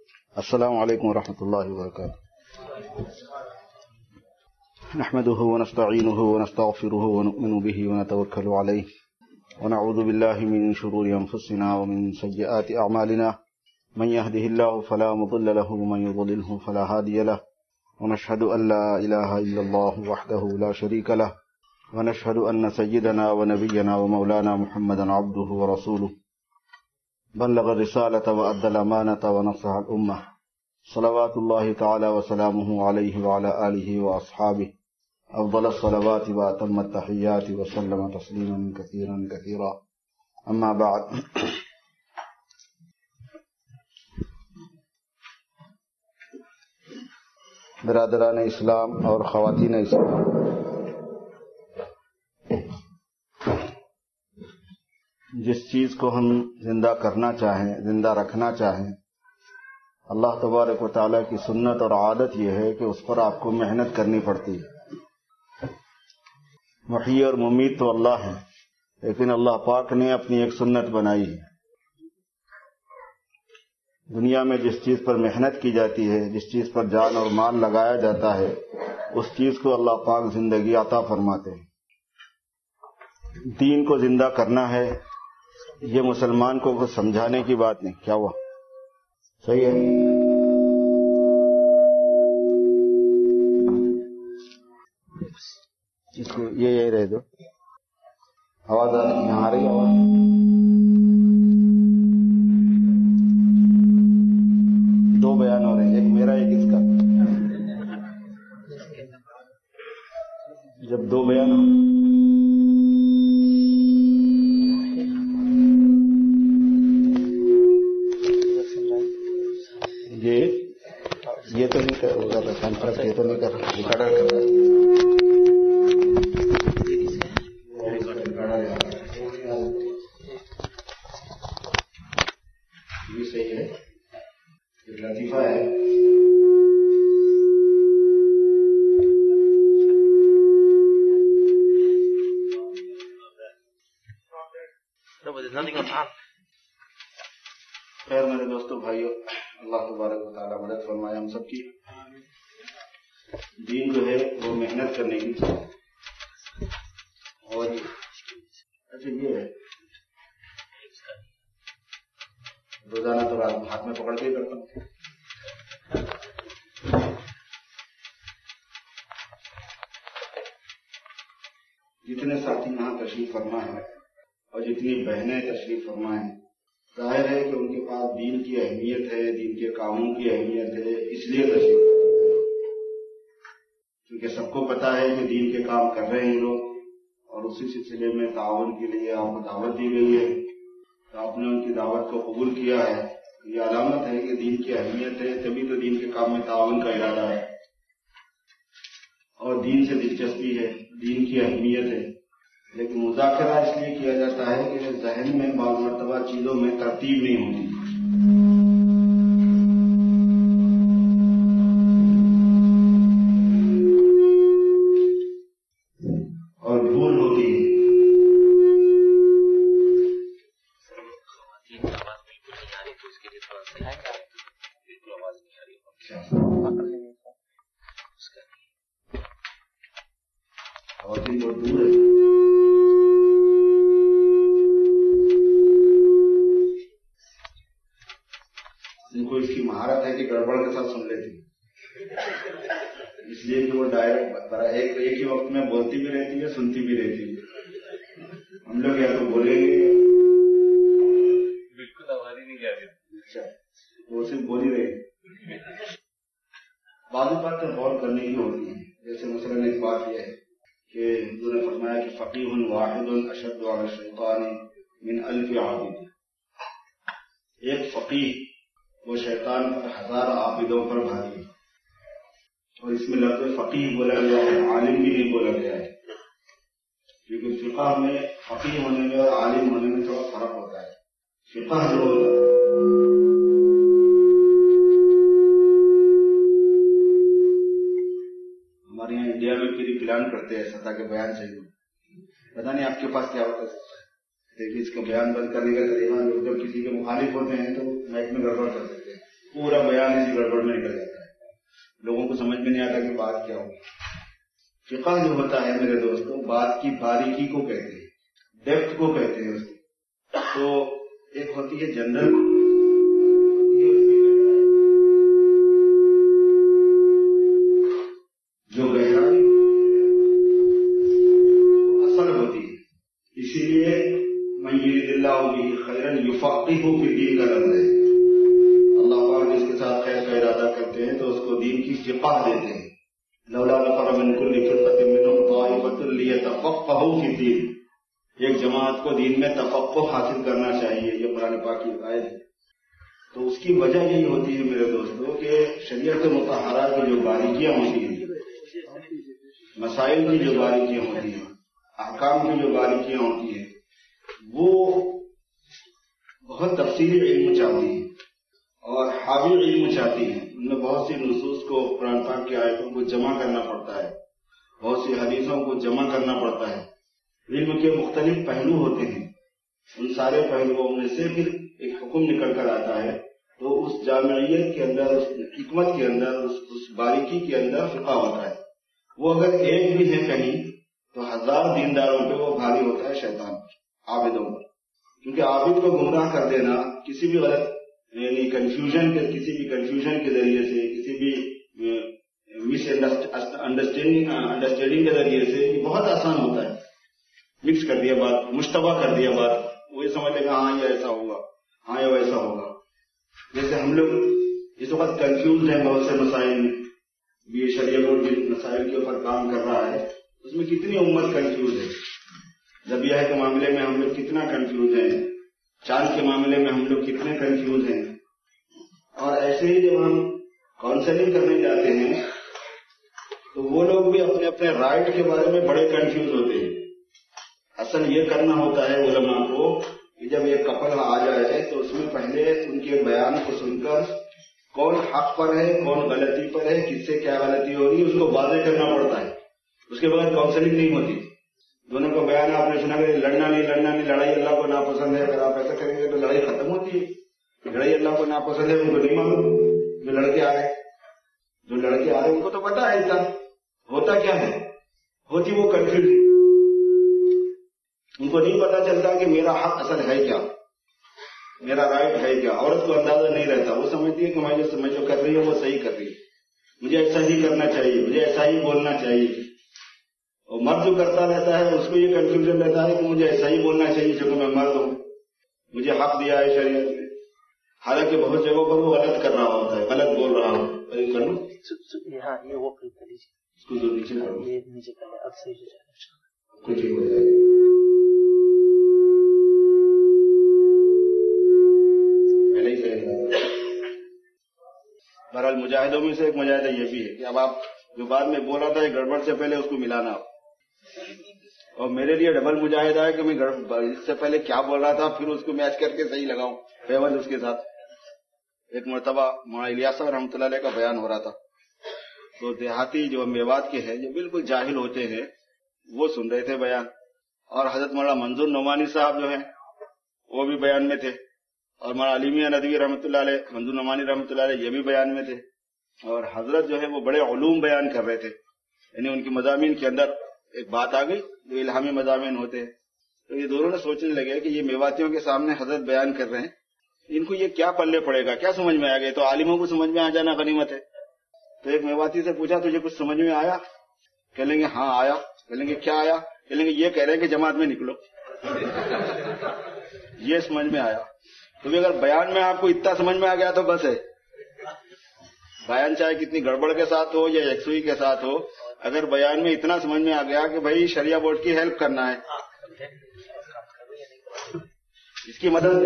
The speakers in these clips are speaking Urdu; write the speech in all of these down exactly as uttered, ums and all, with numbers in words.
السلام علیکم ورحمۃ اللہ وبرکاتہ. نحمده ونستعینه ونستغفره ونؤمن به ونتوکل علیه ونعوذ بالله من شرور انفسنا ومن سیئات اعمالنا من يهده الله فلا مضل له ومن يضلله فلا هادي له ونشهد ان لا اله الا الله وحده لا شريك له ونشهد ان سيدنا ونبينا ومولانا محمدا عبده ورسوله بلغ الرسالة وأدى الأمانة ونصح الأمة صلوات الله تعالى وسلامه عليه وعلى آله وأصحابه أفضل الصلوات وأتم التحيات وسلم تسليما كثيرا كثيرا. أما بعد، برادران اسلام اور خواتین اسلام، جس چیز کو ہم زندہ کرنا چاہیں، زندہ رکھنا چاہیں، اللہ تبارک و تعالیٰ کی سنت اور عادت یہ ہے کہ اس پر آپ کو محنت کرنی پڑتی ہے. محیی اور ممیت تو اللہ ہے، لیکن اللہ پاک نے اپنی ایک سنت بنائی ہے. دنیا میں جس چیز پر محنت کی جاتی ہے، جس چیز پر جان اور مال لگایا جاتا ہے، اس چیز کو اللہ پاک زندگی عطا فرماتے ہیں. دین کو زندہ کرنا ہے، یہ مسلمان کو کچھ سمجھانے کی بات نہیں. کیا ہوا؟ صحیح ہے. اس کو یہ یہی رہ دو. آواز آ رہی؟ یہاں آ رہی آواز؟ دو بیان ہو رہے ہیں، ایک میرا ایک اس کا. جب دو بیان ہو یہ تو نہیں کر رہا کانفرنس، یہ تو نہیں کر رہا ریکارڈر کر رہا. یہ صحیح ہے، لطیفہ ہے. خیر میرے دوستوں بھائیوں، اللہ تبارک و تعالیٰ مدد فرمائے ہم سب کی. دین جو ہے وہ محنت کرنے کی چاہیے. اور اچھا یہ ہے روزانہ تو رات ہاتھ میں پکڑ کے ہی کرتا ہوں. جتنے ساتھی یہاں تشریف فرما ہے اور جتنی بہنیں تشریف فرما ہیں، ظاہر ہے کہ ان کے پاس دین کی اہمیت ہے، دین کے کاموں کی اہمیت ہے، اس لیے تشریف کرتے ہیں. کیونکہ سب کو پتا ہے کہ دین کے کام کر رہے ہیں لوگ، اور اسی سلسلے میں تعاون کے لیے آپ کو دعوت دی گئی ہے. تو آپ نے ان کی دعوت کو قبول کیا ہے. یہ علامت ہے کہ دین کی اہمیت ہے، تبھی تو دین کے کام میں تعاون کا ارادہ ہے اور دین سے دلچسپی ہے، دین کی اہمیت ہے. لیکن مذاکرہ اس لیے کیا جاتا ہے کہ ذہن میں بعض مرتبہ چیزوں میں ترتیب نہیں ہوتی اور بھول ہوتی ہے. خواتین بہت دور ہے. ان کو اس کی مہارت ہے کہ گڑبڑ کے ساتھ سن لیتی، اس لیے کہ وہ ڈائریکٹ ایک ایک ہی وقت میں بولتی بھی رہتی ہے، سنتی بھی رہتی ہے. ہم لوگ یا تو بولیں گے بالکل آواز ہی نہیں جا رہی. اچھا وہ صرف بول ہی رہے. بعض باتیں غور کرنے کی ہوتی ہیں. جیسے مثلاً ایک بات یہ ہے کہ حضور نے فرمایا کہ فقیہ واحد اشد علی الشیطان من الف عابد. ایک فقیہ وہ شیطان پر ہزار عابدوں پر بھاری ہے. اور اس میں لفظ فقیہ بولا گیا ہے، عالم بھی نہیں بولا گیا ہے، کیونکہ فقہ میں فقیہ ہونے میں اور عالم ہونے میں تھوڑا فرق ہوتا ہے. فقہ جو ہوتا ہے ہمارے یہاں انڈیا میں پھر پلان کرتے ہیں سطح کے بیان چاہیے. پتا نہیں آپ کے پاس کیا ہوتا ہے. دیکھیے اس کا بیان بند کرنے کا طریقہ، لوگ جب کسی کے مخالف ہوتے ہیں تو مائک میں گڑبڑ کر دیتے ہیں. پورا بیان اسی گڑبڑ میں نکل جاتا ہے، لوگوں کو سمجھ میں نہیں آتا کہ بات کیا ہوگی۔ فقہ جو ہوتا ہے میرے دوستوں، بات کی باریکی کو کہتے ہیں، ڈیپتھ کو کہتے ہیں اس کو۔ تو ایک ہوتی ہے جنرل، جو گہرائی اصل ہوتی ہے، اسی لیے من یرید اللہ بہ خیرا یفقہہ فی الدین کا لفظ ہے۔ اللہ پاک جس کے ساتھ خیر کا ارادہ کرتے ہیں تو اس کو دین کی فقہ دیتے ہیں۔ لولا نفر من کل فرقۃ منھم طائفۃ لیتفقہوا فی الدین، ایک جماعت کو دین میں تفقہ حاصل کرنا چاہیے، یہ قرآن پاک کی آیت ہے۔ تو اس کی وجہ یہی ہوتی ہے میرے دوستوں کہ شریعت مطہرہ کی جو باریکیاں ہوتی ہیں، مسائل کی جو باریکیاں ہوتی ہیں، احکام کی جو باریکیاں ہوتی ہیں، وہ بہت تفصیلی علم چاہتی ہیں اور حاوی علم چاہتی ہیں۔ ان میں بہت سی نصوص کو، قرآن پاک کی آیتوں کو جمع کرنا پڑتا ہے، بہت سی حدیثوں کو جمع کرنا پڑتا ہے۔ علم کے مختلف پہلو ہوتے ہیں، ان سارے پہلوؤں میں سے پھر ایک حکم نکل کر آتا ہے، تو اس جامعیت کے اندر، اس حکمت کے اندر، اس, اس باریکی کے اندر فقہ ہوتا ہے۔ وہ اگر ایک بھی ہے کہیں تو ہزار دینداروں پہ وہ بھاری ہوتا ہے شیطان پر، عابدوں پر، کیونکہ عابد کو گمراہ کر دینا کسی بھی غلط یعنی کنفیوژن کے کسی بھی کنفیوژن کے ذریعے سے، کسی بھی مس انڈرسٹینڈنگ انڈرسٹینڈنگ کے ذریعے سے یہ بہت آسان ہوتا ہے۔ مکس کر دیا بات، مشتبہ کر دیا بات، وہی سمجھ لے گا ہاں یہ ایسا ہوگا، ہاں یہ ویسا ہوگا۔ جیسے ہم لوگ اس وقت کنفیوز ہیں بہت سے مسائل میں، بھی شریعت اور جن مسائل کے اوپر کام کر رہا ہے اس میں کتنی امت کنفیوز ہے۔ ذبیحہ کے معاملے میں ہم لوگ کتنا کنفیوز ہیں، چاند کے معاملے میں ہم لوگ کتنے کنفیوز ہیں۔ اور ایسے ہی جب ہم کاؤنسلنگ کرنے جاتے ہیں تو وہ لوگ بھی اپنے اپنے رائٹ کے بارے میں بڑے کنفیوز ہوتے ہیں۔ اصل یہ کرنا ہوتا ہے علماء کو کہ جب ایک کپل آ جائے تو اس میں پہلے ان کے بیان کو سن کر کون حق پر ہے، کون غلطی پر ہے، کس سے کیا غلطی ہو رہی ہے، اس کو واضح کرنا پڑتا ہے۔ اس کے بعد کاؤنسلنگ نہیں ہوتی۔ دونوں کو بیان آپ نے سنا کہ لڑنا نہیں لڑنا نہیں، لڑائی اللہ کو ناپسند ہے، اگر آپ ایسا کریں گے تو لڑائی ختم ہوتی ہے۔ لڑائی اللہ کو ناپسند ہے، ان کو نہیں معلوم، جو لڑکے آ رہے جو لڑکے آ رہے ان کو تو پتا ہے اتنا ہوتا کیا ہے، ہوتی وہ کنفیوژن۔ ان کو نہیں پتا چلتا کہ میرا حق اصل ہے کیا، میرا رائٹ ہے کیا۔ عورت کو اندازہ نہیں رہتا، وہ سمجھتی ہے کہ میں جو سمجھ جو کر رہی ہے وہ صحیح کر رہی ہے، مجھے ایسا ہی کرنا چاہیے، مجھے ایسا ہی بولنا چاہیے۔ اور مرد جو کرتا رہتا ہے اس کو یہ کنفیوژن رہتا ہے کہ مجھے ایسا ہی بولنا چاہیے چونکہ میں مرد ہوں، مجھے حق دیا ہے شریعت نے، حالانکہ بہت جگہوں پر وہ غلط کر رہا ہوتا ہے، غلط بول رہا ہوں۔ کروں اس کو جو نیچے کروں کچھ ہی ہو جائے گا۔ بہرحال مجاہدوں میں سے ایک مجاہدہ یہ بھی ہے کہ اب آپ جو بعد میں بولا تھا گڑبڑ سے پہلے اس کو ملانا آپ، اور میرے لیے ڈبل مجاہدہ ہے کہ میں اس سے پہلے کیا بول رہا تھا پھر اس کو میچ کر کے صحیح لگاؤں فیور اس کے ساتھ۔ ایک مرتبہ مولانا الیاس صاحب رحمۃ اللہ علیہ کا بیان ہو رہا تھا، تو دیہاتی جو میوات کے ہیں جو بالکل جاہل ہوتے ہیں وہ سن رہے تھے بیان، اور حضرت مولانا منظور نعمانی صاحب جو ہیں وہ بھی بیان میں تھے، اور مولانا علی میاں ندوی رحمۃ اللہ علیہ، منظور نعمانی رحمۃ اللہ علیہ یہ بھی بیان میں تھے، اور حضرت جو ہے وہ بڑے علوم بیان کر رہے تھے، یعنی ان کی مضامین کے اندر ایک بات آ گئی جو الہامی مضامین ہوتے ہیں۔ تو یہ دونوں نے سوچنے لگے کہ یہ میواتیوں کے سامنے حضرت بیان کر رہے ہیں، ان کو یہ کیا پلے پڑے گا، کیا سمجھ میں آ گئے؟ تو عالموں کو سمجھ میں آ جانا غنیمت ہے۔ تو ایک میواتی سے پوچھا تجھے کچھ سمجھ میں آیا؟ کہہ لیں گے ہاں آیا۔ کہہ لیں گے کیا آیا؟ کہہ لیں گے یہ کہہ رہے ہیں کہ جماعت میں نکلو۔ یہ سمجھ میں آیا۔ تو اگر بیان میں آپ کو اتنا سمجھ میں آ گیا تو بس ہے، بیان چاہے کتنی گڑبڑ کے ساتھ ہو یا یکسوئی کے ساتھ ہو، اگر بیان میں اتنا سمجھ میں آ گیا کہ بھائی شریعہ بورڈ کی ہیلپ کرنا ہے، اس کی مدد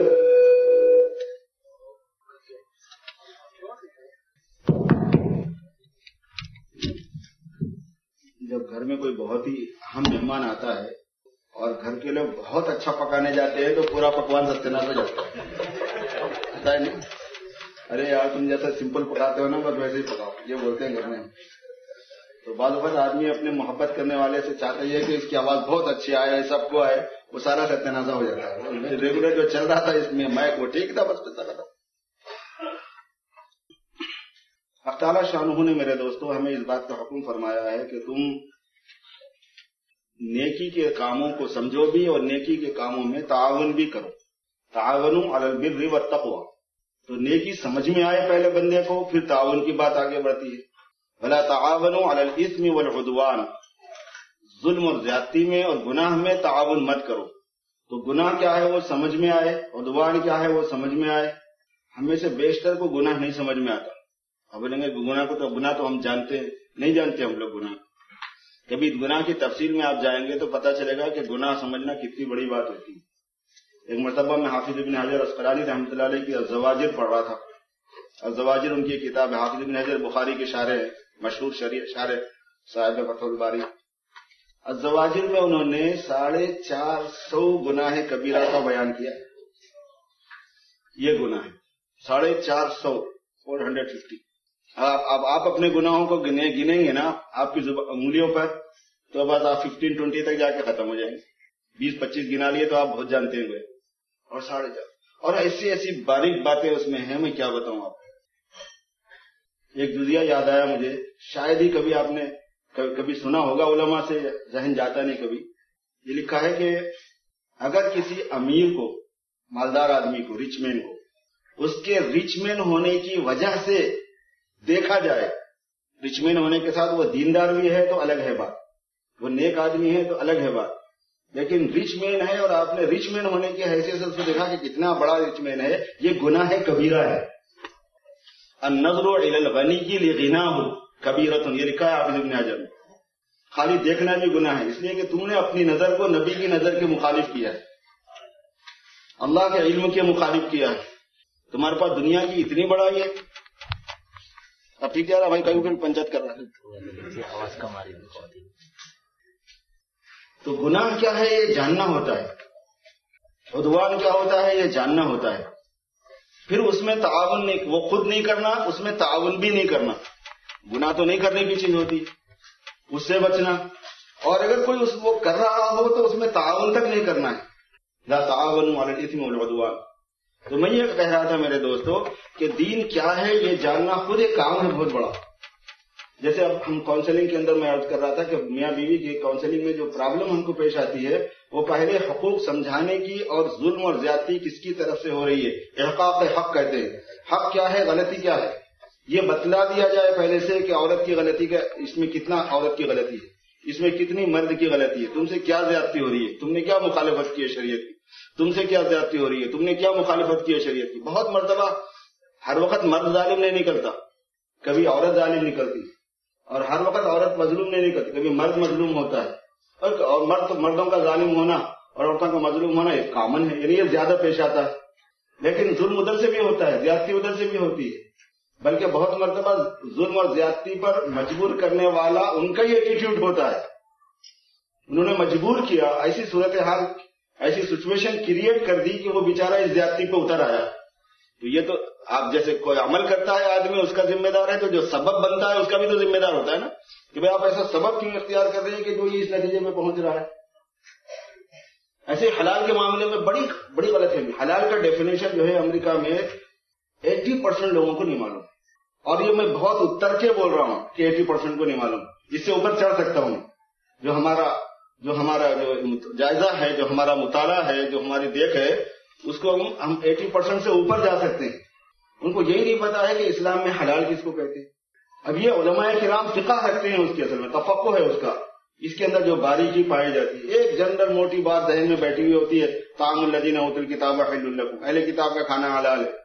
جب گھر میں کوئی بہت ہی اہم مہمان آتا ہے اور گھر کے لوگ بہت اچھا پکانے جاتے ہیں تو پورا پکوان ستیہ ہو جاتا ہے نہیں؟ ارے یار تم جیسا سمپل پکاتے ہو نا بس ویسے ہی پکاؤ، یہ بولتے ہیں گھر میں۔ تو بعض اوقات آدمی اپنے محبت کرنے والے سے چاہتا ہے کہ اس کی آواز بہت اچھی آئے، سب کو آئے، وہ سارا ستیہ ہو جاتا ہے۔ ریگولر جو چل رہا تھا اس میں مائک وہ ٹھیک تھا، بس پیسہ تھا۔ حق تعالیٰ شانہ نے میرے دوستو ہمیں اس بات کا حکم فرمایا ہے کہ تم نیکی کے کاموں کو سمجھو بھی اور نیکی کے کاموں میں تعاون بھی کرو. تعاونوا علی البر والتقوی. تو نیکی سمجھ میں آئے پہلے بندے کو، پھر تعاون کی بات آگے بڑھتی ہے. ولا تعاونوا علی الاثم والعدوان. ظلم اور زیادتی میں اور گناہ میں تعاون مت کرو. تو گناہ کیا ہے وہ سمجھ میں آئے، عدوان کیا ہے وہ سمجھ میں آئے. ہمیں سے بیشتر کو گناہ نہیں سمجھ میں آتا. اب بولیں گے گناہ کو تو گناہ تو ہم جانتے ہیں، نہیں جانتے ہم لوگ گناہ. کبھی گناہ کی تفصیل میں آپ جائیں گے تو پتہ چلے گا کہ گناہ سمجھنا کتنی بڑی بات ہوتی ہے. ایک مرتبہ میں حافظ ابن حجر عسقلانی رحمۃ اللہ علیہ کی الزواجر پڑھ رہا تھا. الزواجر ان کی کتاب ہے. حافظ ابن حجر بخاری کے شارح ہیں، مشہور شارح صاحب فتح الباری. الزواجر میں انہوں نے ساڑھے چار سو گناہ کبیرہ کا بیان کیا. یہ گناہ ہے ساڑھے چار سو فور ہنڈریڈ ففٹی. اب آپ اپنے گناہوں کو گنے گنیں گے نا آپ کی انگلیوں پر، تو بس آپ ففٹین ٹوینٹی تک جا کے ختم ہو جائیں گے. بیس پچیس گنا لیے تو آپ بہت جانتے ہیں. اور ساڑھے چار اور ایسی ایسی باریک باتیں اس میں ہیں، میں کیا بتاؤں آپ. ایک جزیہ یاد آیا مجھے، شاید ہی کبھی آپ نے کبھی سنا ہوگا، علماء سے ذہن جاتا نہیں کبھی. یہ لکھا ہے کہ اگر کسی امیر کو، مالدار آدمی کو، رچ مین کو، اس کے رچ مین ہونے کی وجہ سے دیکھا جائے، رچ مین ہونے کے ساتھ وہ دیندار بھی ہے تو الگ ہے بات، وہ نیک آدمی ہے تو الگ ہے بات. لیکن رچ مین ہے اور آپ نے رچ مین ہونے کی حیثیت سے اس کو دیکھا کہ کتنا بڑا رچ مین ہے، یہ گناہ کبیرہ ہے. النظر الی الغنی لغناہ کبیرۃ، یہ لکھا ہے حافظ ابن حجر نے. خالی دیکھنا بھی گناہ ہے، اس لیے کہ تم نے اپنی نظر کو نبی کی نظر کے مخالف کیا ہے، اللہ کے علم کے مخالف کیا ہے. تمہارے پاس دنیا کی اتنی بڑائی ہے. اب ٹھیک ہے بھائی، کبھی کبھی پنچات کر رہا ہے، آواز کم آ رہی ہے. تو گناہ کیا ہے یہ جاننا ہوتا ہے، عدوان کیا ہوتا ہے یہ جاننا ہوتا ہے. پھر اس میں تعاون نہیں، وہ خود نہیں کرنا، اس میں تعاون بھی نہیں کرنا. گناہ تو نہیں کرنے کی چیز ہوتی، اس سے بچنا. اور اگر کوئی اس وہ کر رہا ہو تو اس میں تعاون تک نہیں کرنا ہے. لا تعاونوا علی الاثم والعدوان. تو میں یہ کہہ رہا تھا میرے دوستو کہ دین کیا ہے یہ جاننا خود ایک کام ہے بہت بڑا. جیسے اب ہم کاؤنسلنگ کے اندر میں عرض کر رہا تھا کہ میاں بیوی کی کاؤنسلنگ میں جو پرابلم ہم کو پیش آتی ہے وہ پہلے حقوق سمجھانے کی اور ظلم اور زیادتی کس کی طرف سے ہو رہی ہے. احقاق حق کہتے ہیں. حق کیا ہے، غلطی کیا ہے، یہ بتلا دیا جائے پہلے سے کہ عورت کی غلطی کا، اس میں کتنا عورت کی غلطی ہے، اس میں کتنی مرد کی غلطی ہے، تم سے کیا زیادتی ہو رہی ہے، تم نے کیا مخالفت کی ہے شریعت کی، تم سے کیا زیادتی ہو رہی ہے، تم نے کیا مخالفت کی ہے شریعت کی. بہت مرتبہ ہر وقت مرد ظالم نہیں نکلتا، کبھی عورت ظالم نکلتی، اور ہر وقت عورت مظلوم نہیں نکلتی، کبھی مرد مظلوم ہوتا ہے. اور مرد مردوں کا ظالم ہونا اور عورتوں کا مظلوم ہونا ایک کامن ہے، یعنی یہ زیادہ پیش آتا ہے. لیکن ظلم ادھر سے بھی ہوتا ہے، زیادتی ادھر سے بھی ہوتی ہے. بلکہ بہت مرتبہ ظلم اور زیادتی پر مجبور کرنے والا ان کا ہی ایٹیٹیوڈ ہوتا ہے. انہوں نے مجبور کیا، ایسی صورتحال، ایسی سچویشن کریٹ کر دی کہ وہ بیچارہ اس زیادتی پہ اتر آیا. تو یہ تو آپ جیسے کوئی عمل کرتا ہے آدمی اس کا ذمہ دار ہے، تو جو سبب بنتا ہے اس کا بھی تو ذمہ دار ہوتا ہے نا، کہ بھائی آپ ایسا سبب کیوں اختیار کر رہے ہیں کہ جو یہ اس نتیجے میں پہنچ رہا ہے. ایسے حلال کے معاملے میں بڑی بڑی غلط ہے. حلال کا ڈیفینیشن جو ہے امریکہ میں ایٹی پرسینٹ لوگوں کو نہیں معلوم، اور یہ میں بہت اتر کے بول رہا ہوں کہ ایٹی پرسینٹ کو نہیں معلوم. اس سے اوپر چڑھ سکتا ہوں. جو ہمارا جو ہمارا جو جائزہ ہے، جو ہمارا مطالعہ ہے، جو ہماری دیکھ ہے، اس کو ہم ایٹی پرسینٹ سے اوپر جا سکتے ہیں. ان کو یہی نہیں پتا ہے کہ اسلام میں حلال کس کو کہتے ہیں. اب یہ علماء کرام فقہ رکھتے ہیں، اس کے اصل میں تفقہ ہے اس کا، اس کے اندر جو باریکی پائی جاتی ہے. ایک جنرل موٹی بات ذہن میں بیٹھی ہوئی ہوتی ہے، طعام الذین اوتوا الکتاب حل لکم، اہل کتاب کا کھانا حلال ہے.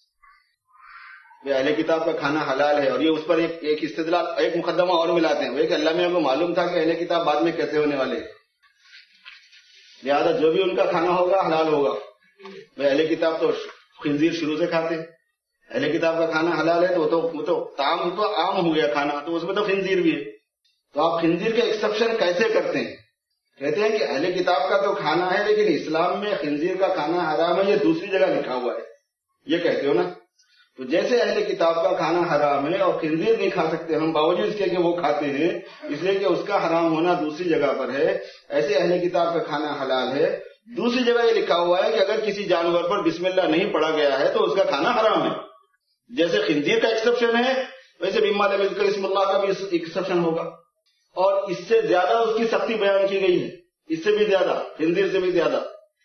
اہل کتاب کا کھانا حلال ہے، اور یہ اس پر ایک ایک استدلال، ایک مقدمہ اور ملاتے ہیں، وہ کہ اللہ میاں کو معلوم تھا کہ اہل کتاب بعد میں کیسے ہونے والے ہیں، لہٰذا جو بھی ان کا کھانا ہوگا حلال ہوگا. اہل کتاب تو خنزیر شروع سے کھاتے ہیں، اہل کتاب کا کھانا حلال ہے تو وہ تو طعام تو عام ہو گیا کھانا، تو اس میں تو خنزیر بھی ہے. تو آپ خنزیر کے ایکسپشن کیسے کرتے ہیں؟ کہتے ہیں کہ اہل کتاب کا تو کھانا ہے لیکن اسلام میں خنزیر کا کھانا حرام ہے، یہ دوسری جگہ لکھا ہوا ہے، یہ کہتے ہو نا. تو جیسے اہل کتاب کا کھانا حرام ہے اور خنزیر نہیں کھا سکتے ہم باوجود اس کے کہ وہ کھاتے ہیں، اس لیے کہ اس کا حرام ہونا دوسری جگہ پر ہے، ایسے اہل کتاب کا کھانا حلال ہے. دوسری جگہ یہ لکھا ہوا ہے کہ اگر کسی جانور پر بسم اللہ نہیں پڑھا گیا ہے تو اس کا کھانا حرام ہے. جیسے خنزیر کا ایکسپشن ہے، ویسے بھی مال ذکر اسم اللہ کا بھی ایکسپشن ہوگا، اور اس سے زیادہ اس کی سختی بیان کی گئی ہے، اس سے بھی زیادہ، خنزیر سے بھی زیادہ۔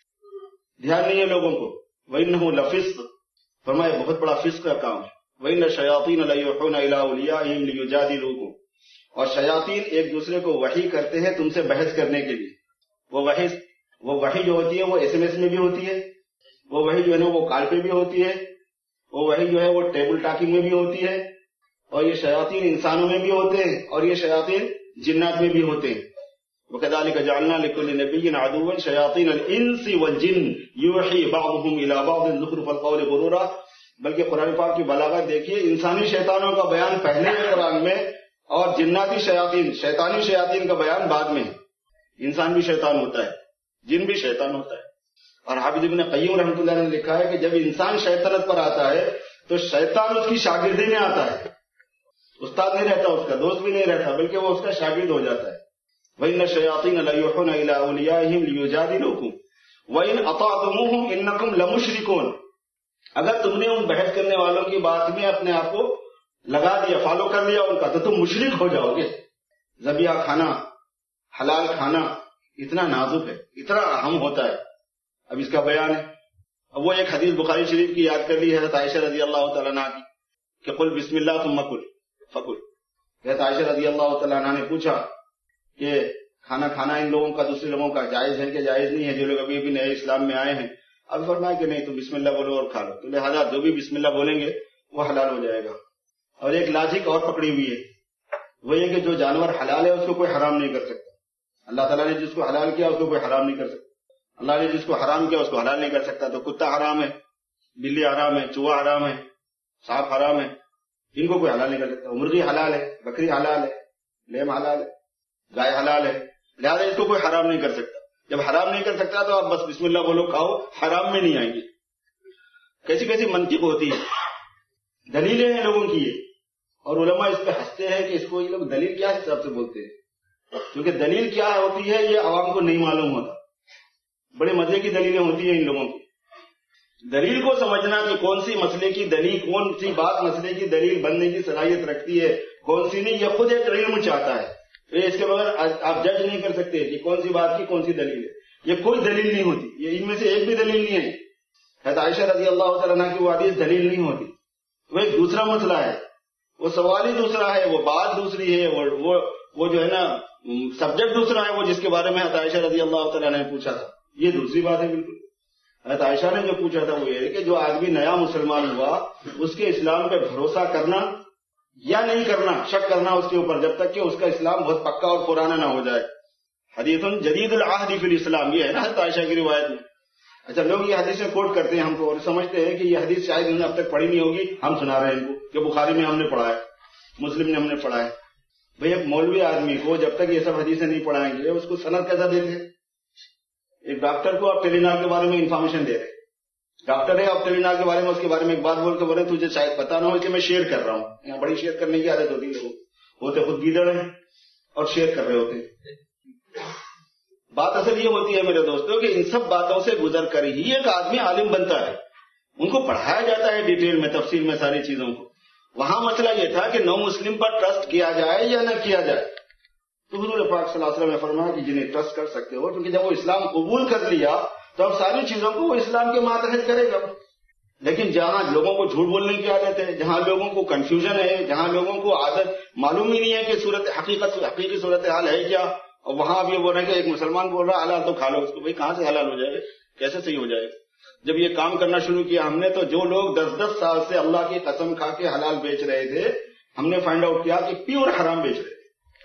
دھیان نہیں ہے لوگوں کو۔ وَإِنَّهُ لَفِسْقٌ، فرمایا بہت بڑا فسق کا کام ہے۔ وَإِنَّ الشَّيَاطِينَ لَيُوحُونَ إِلَىٰ أَوْلِيَائِهِمْ لِيُجَادِلُوكُمْ، اور شیاطین ایک دوسرے کو وحی کرتے ہیں تم سے بحث کرنے کے لیے۔ وہ وحی وہ وحی جو ہوتی ہے وہ ایس ایم ایس میں بھی ہوتی ہے، وہ وحی جو ہے نا وہ کال پہ بھی ہوتی ہے، وہ وحی جو ہے وہ ٹیبل ٹاکنگ میں بھی ہوتی ہے، اور یہ شیاطین انسانوں میں بھی ہوتے ہیں، اور یہ شیاطین جنات میں بھی ہوتے ہیں۔ وَكَذَلِكَ جَعَلْنَا لِكُلِّ نَبِيٍّ عَدُوًّا شَيَاطِينَ الْإِنسِ وَالْجِنِّ يُوحِي بَعْضُهُمْ إِلَىٰ بَعْضٍ زُخْرُفَ الْقَوْلِ غُرُورًا، بلکہ قرآن پاک کی بلاغت دیکھیے، انسانی شیطانوں کا بیان پہلے ہے قرآن میں، اور جناتی شیاطین شیطانی شیاطین کا بیان بعد میں ہے۔ انسان بھی شیطان ہوتا ہے، جن بھی شیطان ہوتا ہے۔ اور حافظ ابن قیم رحمۃ اللہ نے لکھا ہے کہ جب انسان شیطنت پر آتا ہے تو شیطان اس کی شاگردی میں آتا ہے، استاد نہیں رہتا، اس کا دوست بھی نہیں رہتا، بلکہ وہ اس کا شاگرد ہو جاتا ہے۔ وَإِنَّ الشَّيَاطِينَ لَيُوحُونَ إِلَىٰ أَوْلِيَائِهِمْ لِيُجَادِلُوكُمْ وَإِنْ أَطَعْتُمُوهُمْ إِنَّكُمْ لَمُشْرِكُونَ، اگر تم نے ان بحث کرنے والوں کی بات میں اپنے آپ کو لگا دیا، فالو کر لیا ان کا، تو تم مشرک ہو جاؤ گے۔ ذبیحہ کھانا، حلال کھانا اتنا نازک ہے، اتنا اہم ہوتا ہے۔ اب اس کا بیان ہے۔ اب وہ ایک حدیث بخاری شریف کی یاد کر لی ہے حضرت عائشہ رضی اللہ تعالیٰ عنہ کی کہ قل بسم اللہ ثم کل فکل۔ حضرت عائشہ رضی اللہ تعالیٰ عنہ نے پوچھا کہ کھانا کھانا ان لوگوں کا دوسرے لوگوں کا جائز ہے کہ جائز نہیں ہے، جو لوگ ابھی ابھی نئے اسلام میں آئے ہیں؟ اب فرمایا کہ نہیں، تو بسم اللہ بولو اور کھا لو، تو لہٰذا جو بھی بسم اللہ بولیں گے وہ حلال ہو جائے گا۔ اور ایک لاجک اور پکڑی ہوئی ہے، وہ یہ کہ جو جانور حلال ہے اس کو کوئی حرام نہیں کر سکتا۔ اللہ تعالیٰ نے جس کو حلال کیا اس کو کوئی حرام نہیں کر سکتا، اللہ نے جس کو حرام کیا اس کو حلال نہیں کر سکتا۔ تو کتا حرام ہے، بلی حرام ہے، چوہا حرام ہے، سانپ حرام ہے، ان کو کوئی حلال نہیں کر سکتا۔ مرغی حلال ہے، بکری حلال ہے، لیم حلال ہے، گائے حلال ہے، لہٰذا اس کو کوئی حرام نہیں کر سکتا۔ جب حرام نہیں کر سکتا تو آپ بس بسم اللہ بولو، کھاؤ، حرام میں نہیں آئیں گے۔ کیسی کیسی منطق ہوتی ہے، دلیلیں ہیں لوگوں کی، اور علماء اس پہ ہنستے ہیں کہ اس کو یہ لوگ دلیل کیا حساب سے بولتے ہیں، کیونکہ دلیل کیا ہوتی ہے یہ عوام کو نہیں معلوم ہوتا۔ بڑے مزے کی دلیلیں ہوتی ہیں ان لوگوں کی۔ دلیل کو سمجھنا کہ کون سی مسئلے کی دلیل، کون سی بات مسئلے کی دلیل بننے کی صلاحیت رکھتی ہے، کون سی نہیں، یہ خود ایک علم چاہتا ہے۔ اس کے بغیر آپ جج نہیں کر سکتے کہ کون سی بات کی کون سی دلیل ہے، یہ کوئی دلیل نہیں ہوتی، یہ ان میں سے ایک بھی دلیل نہیں ہے۔ حضرت عائشہ رضی اللہ تعالیٰ عنہ کی وہ حدیث دلیل نہیں ہوتی، وہ ایک دوسرا مسئلہ ہے، وہ سوال ہی دوسرا ہے، وہ بات دوسری ہے، وہ وہ, وہ جو ہے نا سبجیکٹ دوسرا ہے، وہ جس کے بارے میں حضرت عائشہ رضی اللہ تعالیٰ عنہ نے پوچھا تھا، یہ دوسری بات ہے بالکل۔ حضرت عائشہ نے جو پوچھا تھا وہ یہ ہے کہ جو آدمی نیا مسلمان ہوا اس کے اسلام پہ بھروسہ کرنا یا نہیں کرنا، شک کرنا اس کے اوپر، جب تک کہ اس کا اسلام بہت پکا اور پرانا نہ ہو جائے۔ حدیث جدید العہد فی الاسلام، یہ ہے نا حضرت عائشہ کی روایت میں۔ اچھا، لوگ یہ حدیثیں کوٹ کرتے ہیں ہم کو اور سمجھتے ہیں کہ یہ حدیث شاید انہوں نے اب تک پڑھی نہیں ہوگی، ہم سنا رہے ہیں ان کو کہ بخاری میں ہم نے پڑھا ہے، مسلم نے ہم نے پڑھا ہے۔ بھئی ایک مولوی آدمی کو جب تک یہ سب حدیثیں نہیں پڑھائیں گے اس کو سند کیسا دیتے ہیں؟ ایک ڈاکٹر کو آپ ٹیلینا کے بارے میں انفارمیشن دے رہے ہیں، ڈاکٹر ہے، آپ ٹیلینا کے بارے میں اس کے بارے میں ایک بات بول کے بولے تجھے شاید پتا نہ ہو کہ میں شیئر کر رہا ہوں۔ یہاں بڑی شیئر کرنے کی عادت ہوتی ہے، لوگ ہوتے خود گیدڑ ہیں اور شیئر کر رہے ہوتے ہیں۔ بات اصل یہ ہوتی ہے میرے دوستوں کہ ان سب باتوں سے گزر کر ہی ایک آدمی عالم بنتا ہے، ان کو پڑھایا جاتا ہے ڈیٹیل میں، تفصیل میں ساری چیزوں کو۔ وہاں مسئلہ یہ تھا کہ نو مسلم پر ٹرسٹ کیا جائے یا نہ کیا جائے، تو حضور پاک صلی اللہ علیہ وسلم نے فرمایا کہ جنہیں ٹرسٹ کر سکتے ہو، کیونکہ جب وہ اسلام قبول کر لیا تو اب ساری چیزوں کو وہ اسلام کے ماتحت کرے گا۔ لیکن جہاں لوگوں کو جھوٹ بولنے کی عادت ہے، جہاں لوگوں کو کنفیوژن ہے، جہاں لوگوں کو عادت معلوم ہی نہیں ہے کہ صورت حقیقت حقیقی صورت حال ہے کیا، اور وہاں اب یہ بول رہے ہیں کہ ایک مسلمان بول رہا ہے حلال تو کھا لو اس کو، بھائی کہاں سے حلال ہو جائے گا، کیسے صحیح ہو جائے گا؟ جب یہ کام کرنا شروع کیا ہم نے تو جو لوگ دس دس سال سے اللہ کی قسم کھا کے حلال بیچ رہے تھے، ہم نے فائنڈ آؤٹ کیا کہ پیور حرام بیچ رہے تھے۔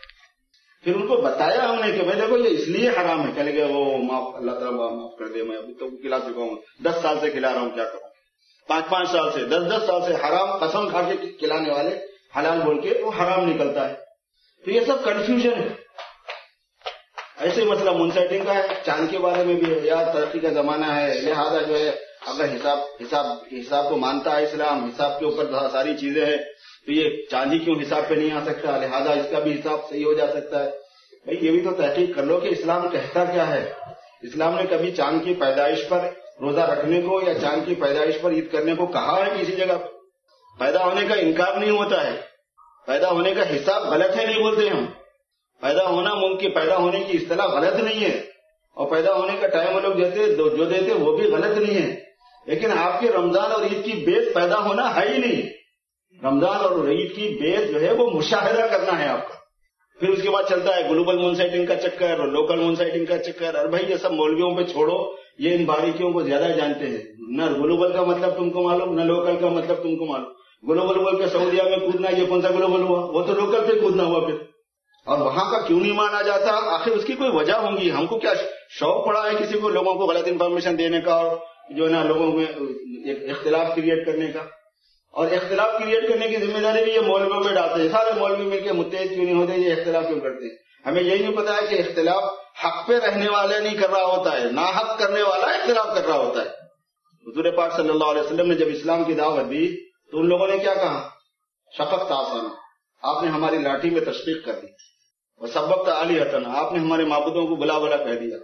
پھر ان کو بتایا ہم نے کہ بھائی دیکھو یہ اس لیے حرام ہے، چلے گئے وہ معاف، اللہ تعالیٰ معاف کر دے، میں ابھی تو کھلا چکا ہوں، دس سال سے کھلا رہا ہوں، کیا کروں، پانچ پانچ سال سے دس دس سال سے حرام قسم کھا کے کھلانے والے حلال بول کے وہ حرام نکلتا ہے۔ تو یہ سب کنفیوژن ہے۔ ایسے مسئلہ مون سیٹنگ کا ہے، چاند کے بارے میں بھی ہے، یا ترقی کا زمانہ ہے، لہذا جو ہے اگر حساب حساب حساب کو مانتا ہے اسلام، حساب کے اوپر ساری چیزیں ہیں، تو یہ چاندی کیوں حساب پہ نہیں آ سکتا، لہذا اس کا بھی حساب صحیح ہو جا سکتا ہے۔ بھائی یہ بھی تو تحقیق کر لو کہ اسلام کہتا کیا ہے۔ اسلام نے کبھی چاند کی پیدائش پر روزہ رکھنے کو یا چاند کی پیدائش پر عید کرنے کو کہا ہے کسی جگہ؟ پیدا ہونے کا انکار نہیں ہوتا ہے، پیدا ہونے کا حساب غلط ہے نہیں بولتے ہم. پیدا ہونا ممکن، پیدا ہونے کی اصطلاح غلط نہیں ہے، اور پیدا ہونے کا ٹائم وہ لوگ دیتے جو دیتے وہ بھی غلط نہیں ہے. لیکن آپ کے رمضان اور عید کی بیس پیدا ہونا ہے ہی نہیں. رمضان اور عید کی بیس جو ہے وہ مشاہدہ کرنا ہے آپ کا. پھر اس کے بعد چلتا ہے گلوبل مون سائٹنگ کا چکر اور لوکل مون سائٹنگ کا چکر. اور بھائی یہ سب مولویوں پہ چھوڑو، یہ ان باریکیوں کو زیادہ جانتے ہیں. نہ گلوبل کا مطلب تم کو معلوم، نہ لوکل کا مطلب تم کو معلوم. گلوبل بول کے سعودیہ میں کودنا، یہ کون سا گلوبل ہوا؟ وہ تو لوکل پہ کودنا ہوا. پھر اور وہاں کا کیوں نہیں مانا جاتا؟ آخر اس کی کوئی وجہ ہوں گی. ہم کو کیا شوق پڑا ہے کسی کو لوگوں کو غلط انفارمیشن دینے کا اور جو ہے نا لوگوں میں اختلاف کریٹ کرنے کا؟ اور اختلاف کریٹ کرنے کی ذمہ داری بھی یہ مولویوں پہ ڈالتے ہیں. سارے مولوی مل کے متحد کیوں نہیں ہوتے، یہ اختلاف کیوں کرتے ہیں؟ ہمیں یہی نہیں پتا ہے کہ اختلاف حق پہ رہنے والے نہیں کر رہا ہوتا ہے، ناحق کرنے والا اختلاف کر رہا ہوتا ہے. حضور پاک صلی اللہ علیہ وسلم نے جب اسلام کی دعوت دی تو ان لوگوں نے کیا کہا؟ شفقت آسان، آپ نے ہماری لاٹھی میں تشفیق کر دی. اور سبقت آلیہتنا، آپ نے ہمارے معبودوں کو بلا بلا کہہ دیا.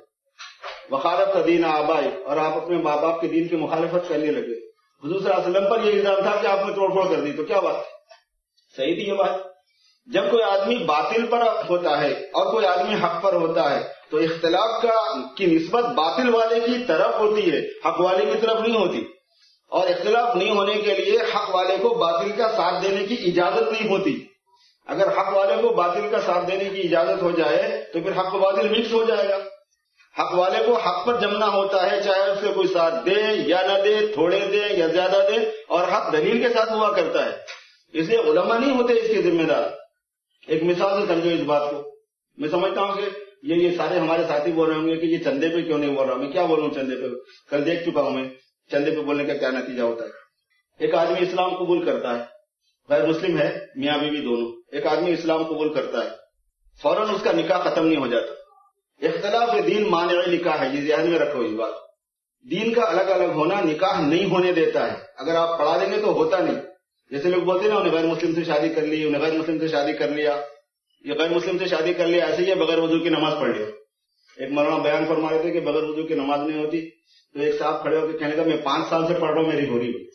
وخالفت دین آبائی، اور آپ اپنے ماں باپ کے دین کی مخالفت کرنے لگے. حضور صلی اللہ علیہ وسلم پر یہ الزام تھا کہ آپ نے توڑ پھوڑ کر دی. تو کیا بات صحیح تھی یہ بات؟ جب کوئی آدمی باطل پر ہوتا ہے اور کوئی آدمی حق پر ہوتا ہے تو اختلاف کا کی نسبت باطل والے کی طرف ہوتی ہے، حق والے کی طرف نہیں ہوتی. اور اختلاف نہیں ہونے کے لیے حق والے کو باطل کا ساتھ دینے کی اجازت نہیں ہوتی. اگر حق والے کو باطل کا ساتھ دینے کی اجازت ہو جائے تو پھر حق و باطل مکس ہو جائے گا. حق والے کو حق پر جمنا ہوتا ہے، چاہے اس سے کوئی ساتھ دے یا نہ دے، تھوڑے دے یا زیادہ دے، اور حق دلیل کے ساتھ ہوا کرتا ہے. اس لیے علماء نہیں ہوتے اس کے ذمہ دار. ایک مثال سے سمجھو اس بات کو. میں سمجھتا ہوں کہ یہ یہ سارے ہمارے ساتھی بول رہے ہوں گے کہ یہ چندے پہ کیوں نہیں بول رہا. میں کیا بولوں چندے پہ؟ کل دیکھ چکا ہوں میں چندے پہ بولنے کا کیا نتیجہ ہوتا ہے. ایک آدمی اسلام قبول کرتا ہے، غیر مسلم ہے، میاں بیوی دونوں. ایک آدمی اسلام قبول کرتا ہے، فوراً اس کا نکاح ختم نہیں ہو جاتا. اختلاف دین مانع نکاح ہے، یہ ذہن میں رکھو. اس بات دین کا الگ الگ ہونا نکاح نہیں ہونے دیتا ہے. اگر آپ پڑھا دیں گے تو ہوتا نہیں. جیسے لوگ بولتے ہیں نا انہیں غیر مسلم سے شادی کر لی، انہیں غیر مسلم سے شادی کر لیا، یہ غیر مسلم سے شادی کر لیا ایسے ہی بغیر وضو کی نماز پڑھ لیا. ایک مولانا بیان فرما رہے تھے کہ بغیر وضو کی نماز نہیں ہوتی. تو ایک صاحب کھڑے ہو کے کہنے کا میں پانچ سال سے پڑھ رہا ہوں، میری ہو رہی ہوئی.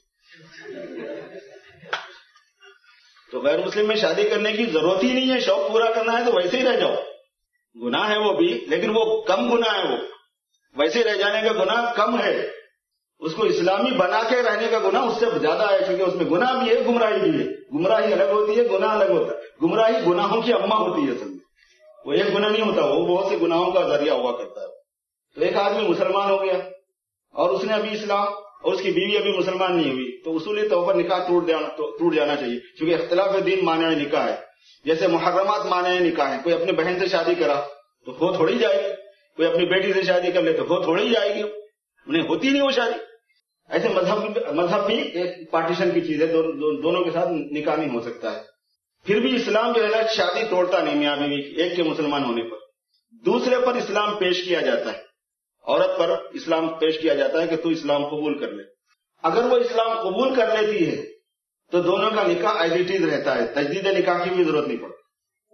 تو غیر مسلم میں شادی کرنے کی ضرورت ہی نہیں ہے. شوق پورا کرنا ہے تو ویسے ہی رہ جاؤ. گناہ ہے وہ بھی، لیکن وہ کم گناہ ہے. وہ ویسے رہ جانے کا گناہ کم ہے. اس کو اسلامی بنا کے رہنے کا گناہ اس سے زیادہ ہے، کیونکہ اس میں گناہ بھی ہے، گمراہی بھی ہے. گمراہی الگ ہوتی ہے، گناہ الگ ہوتا ہے. گمراہی گناہوں کی اماں ہوتی ہے. اصل میں وہ ایک گناہ نہیں ہوتا، وہ بہت سے گناہوں کا ذریعہ ہوا کرتا ہے. تو ایک آدمی مسلمان ہو گیا اور اس نے ابھی اسلام، اور اس کی بیوی ابھی مسلمان نہیں ہوئی، تو اصولی طور پر نکاح ٹوٹ جانا ٹوٹ جانا چاہیے، کیونکہ اختلاف دین مانع نکاح ہے. جیسے محرمات مانع نکاح ہے. کوئی اپنی بہن سے شادی کرا تو ہو تھوڑی جائے گی، کوئی اپنی بیٹی سے شادی کر لے تو ہو تھوڑی جائے گی، انہیں ہوتی نہیں وہ شادی. ایسے مذہب مذہب بھی ایک پارٹیشن کی چیز ہے، دونوں کے ساتھ نکاح نہیں ہو سکتا ہے. پھر بھی اسلام جو ہے نا شادی توڑتا نہیں میاں بیوی کی، ایک کے مسلمان ہونے پر. دوسرے پر اسلام پیش کیا جاتا ہے، عورت پر اسلام پیش کیا جاتا ہے کہ تو اسلام قبول کر لے. اگر وہ اسلام قبول کر لیتی ہے تو دونوں کا نکاح ایز اٹ از رہتا ہے، تجدید نکاح کی بھی ضرورت نہیں پڑتی.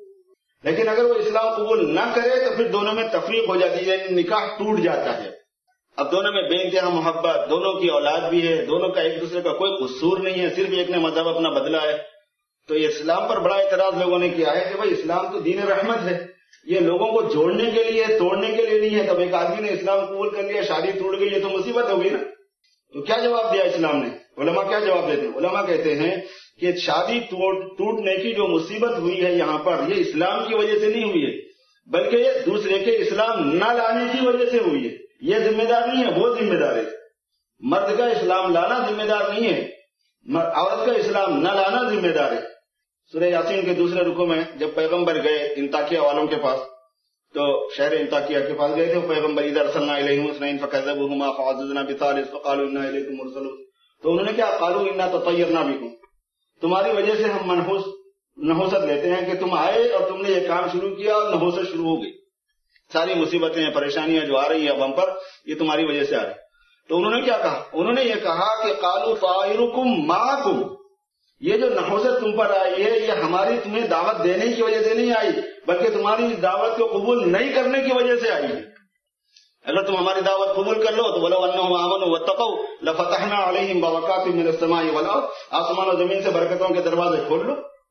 لیکن اگر وہ اسلام قبول نہ کرے تو پھر دونوں میں تفریق ہو جاتی ہے، یعنی نکاح ٹوٹ جاتا ہے. اب دونوں میں بے انتہا محبت، دونوں کی اولاد بھی ہے، دونوں کا ایک دوسرے کا کوئی قصور نہیں ہے، صرف ایک نے مذہب اپنا بدلا ہے. تو یہ اسلام پر بڑا اعتراض لوگوں نے کیا ہے کہ بھائی اسلام تو دین رحمت ہے، یہ لوگوں کو جوڑنے کے لیے، توڑنے کے لیے نہیں ہے. تب ایک آدمی نے اسلام قبول کر لیا، شادی ٹوٹ گئی، یہ تو مصیبت ہو گئی نا. تو کیا جواب دیا اسلام نے؟ علماء کیا جواب دیتے ہیں؟ علماء کہتے ہیں کہ شادی ٹوٹنے کی جو مصیبت ہوئی ہے یہاں پر، یہ اسلام کی وجہ سے نہیں ہوئی ہے، بلکہ یہ دوسرے کے اسلام نہ لانے کی وجہ سے ہوئی ہے. یہ ذمہ دار نہیں ہے، وہ ذمہ دار ہے. مرد کا اسلام لانا ذمہ دار نہیں ہے، عورت کا اسلام نہ لانا ذمہ دار ہے. سورہ یاسین کے دوسرے رکوع میں جب پیغمبر گئے انطاکیہ والوں کے پاس، تو شہر انطاکیہ کے پاس گئے تھے پیغمبر، اذا ارسلنا الیہم اثنین فکذبوہما فعززنا بثالث فقالوا انا الیکم مرسلون. تو انہوں نے کیا؟ قالوا انا تطیرنا بکم، تمہاری وجہ سے ہم منحوس نحوست لیتے ہیں کہ تم آئے اور تم نے یہ کام شروع کیا اور نحوست شروع ہو گئی. ساری مصیبتیں پریشانیاں جو آ رہی ہیں اب ہم پر، یہ تمہاری وجہ سے آ رہی. تو انہوں نے کیا کہا؟ انہوں نے یہ کہا کہ قالوا طائرکم معکم، یہ جو نحوست تم پر آئی ہے یہ ہماری تمہیں دعوت دینے کی وجہ سے نہیں آئی، بلکہ تمہاری اس دعوت کو قبول نہیں کرنے کی وجہ سے آئی ہے. اگر تم ہماری دعوت قبول کر لو تو وَلَوْ أَنَّهُمْ آمَنُوا وَاتَّقَوْا لَفَتَحْنَا عَلَيْهِمْ بَرَكَاتٍ مِّنَ السَّمَاءِ وَالْأَرْضِ، آسمان و زمین سے برکتوں کے دروازے کھول لو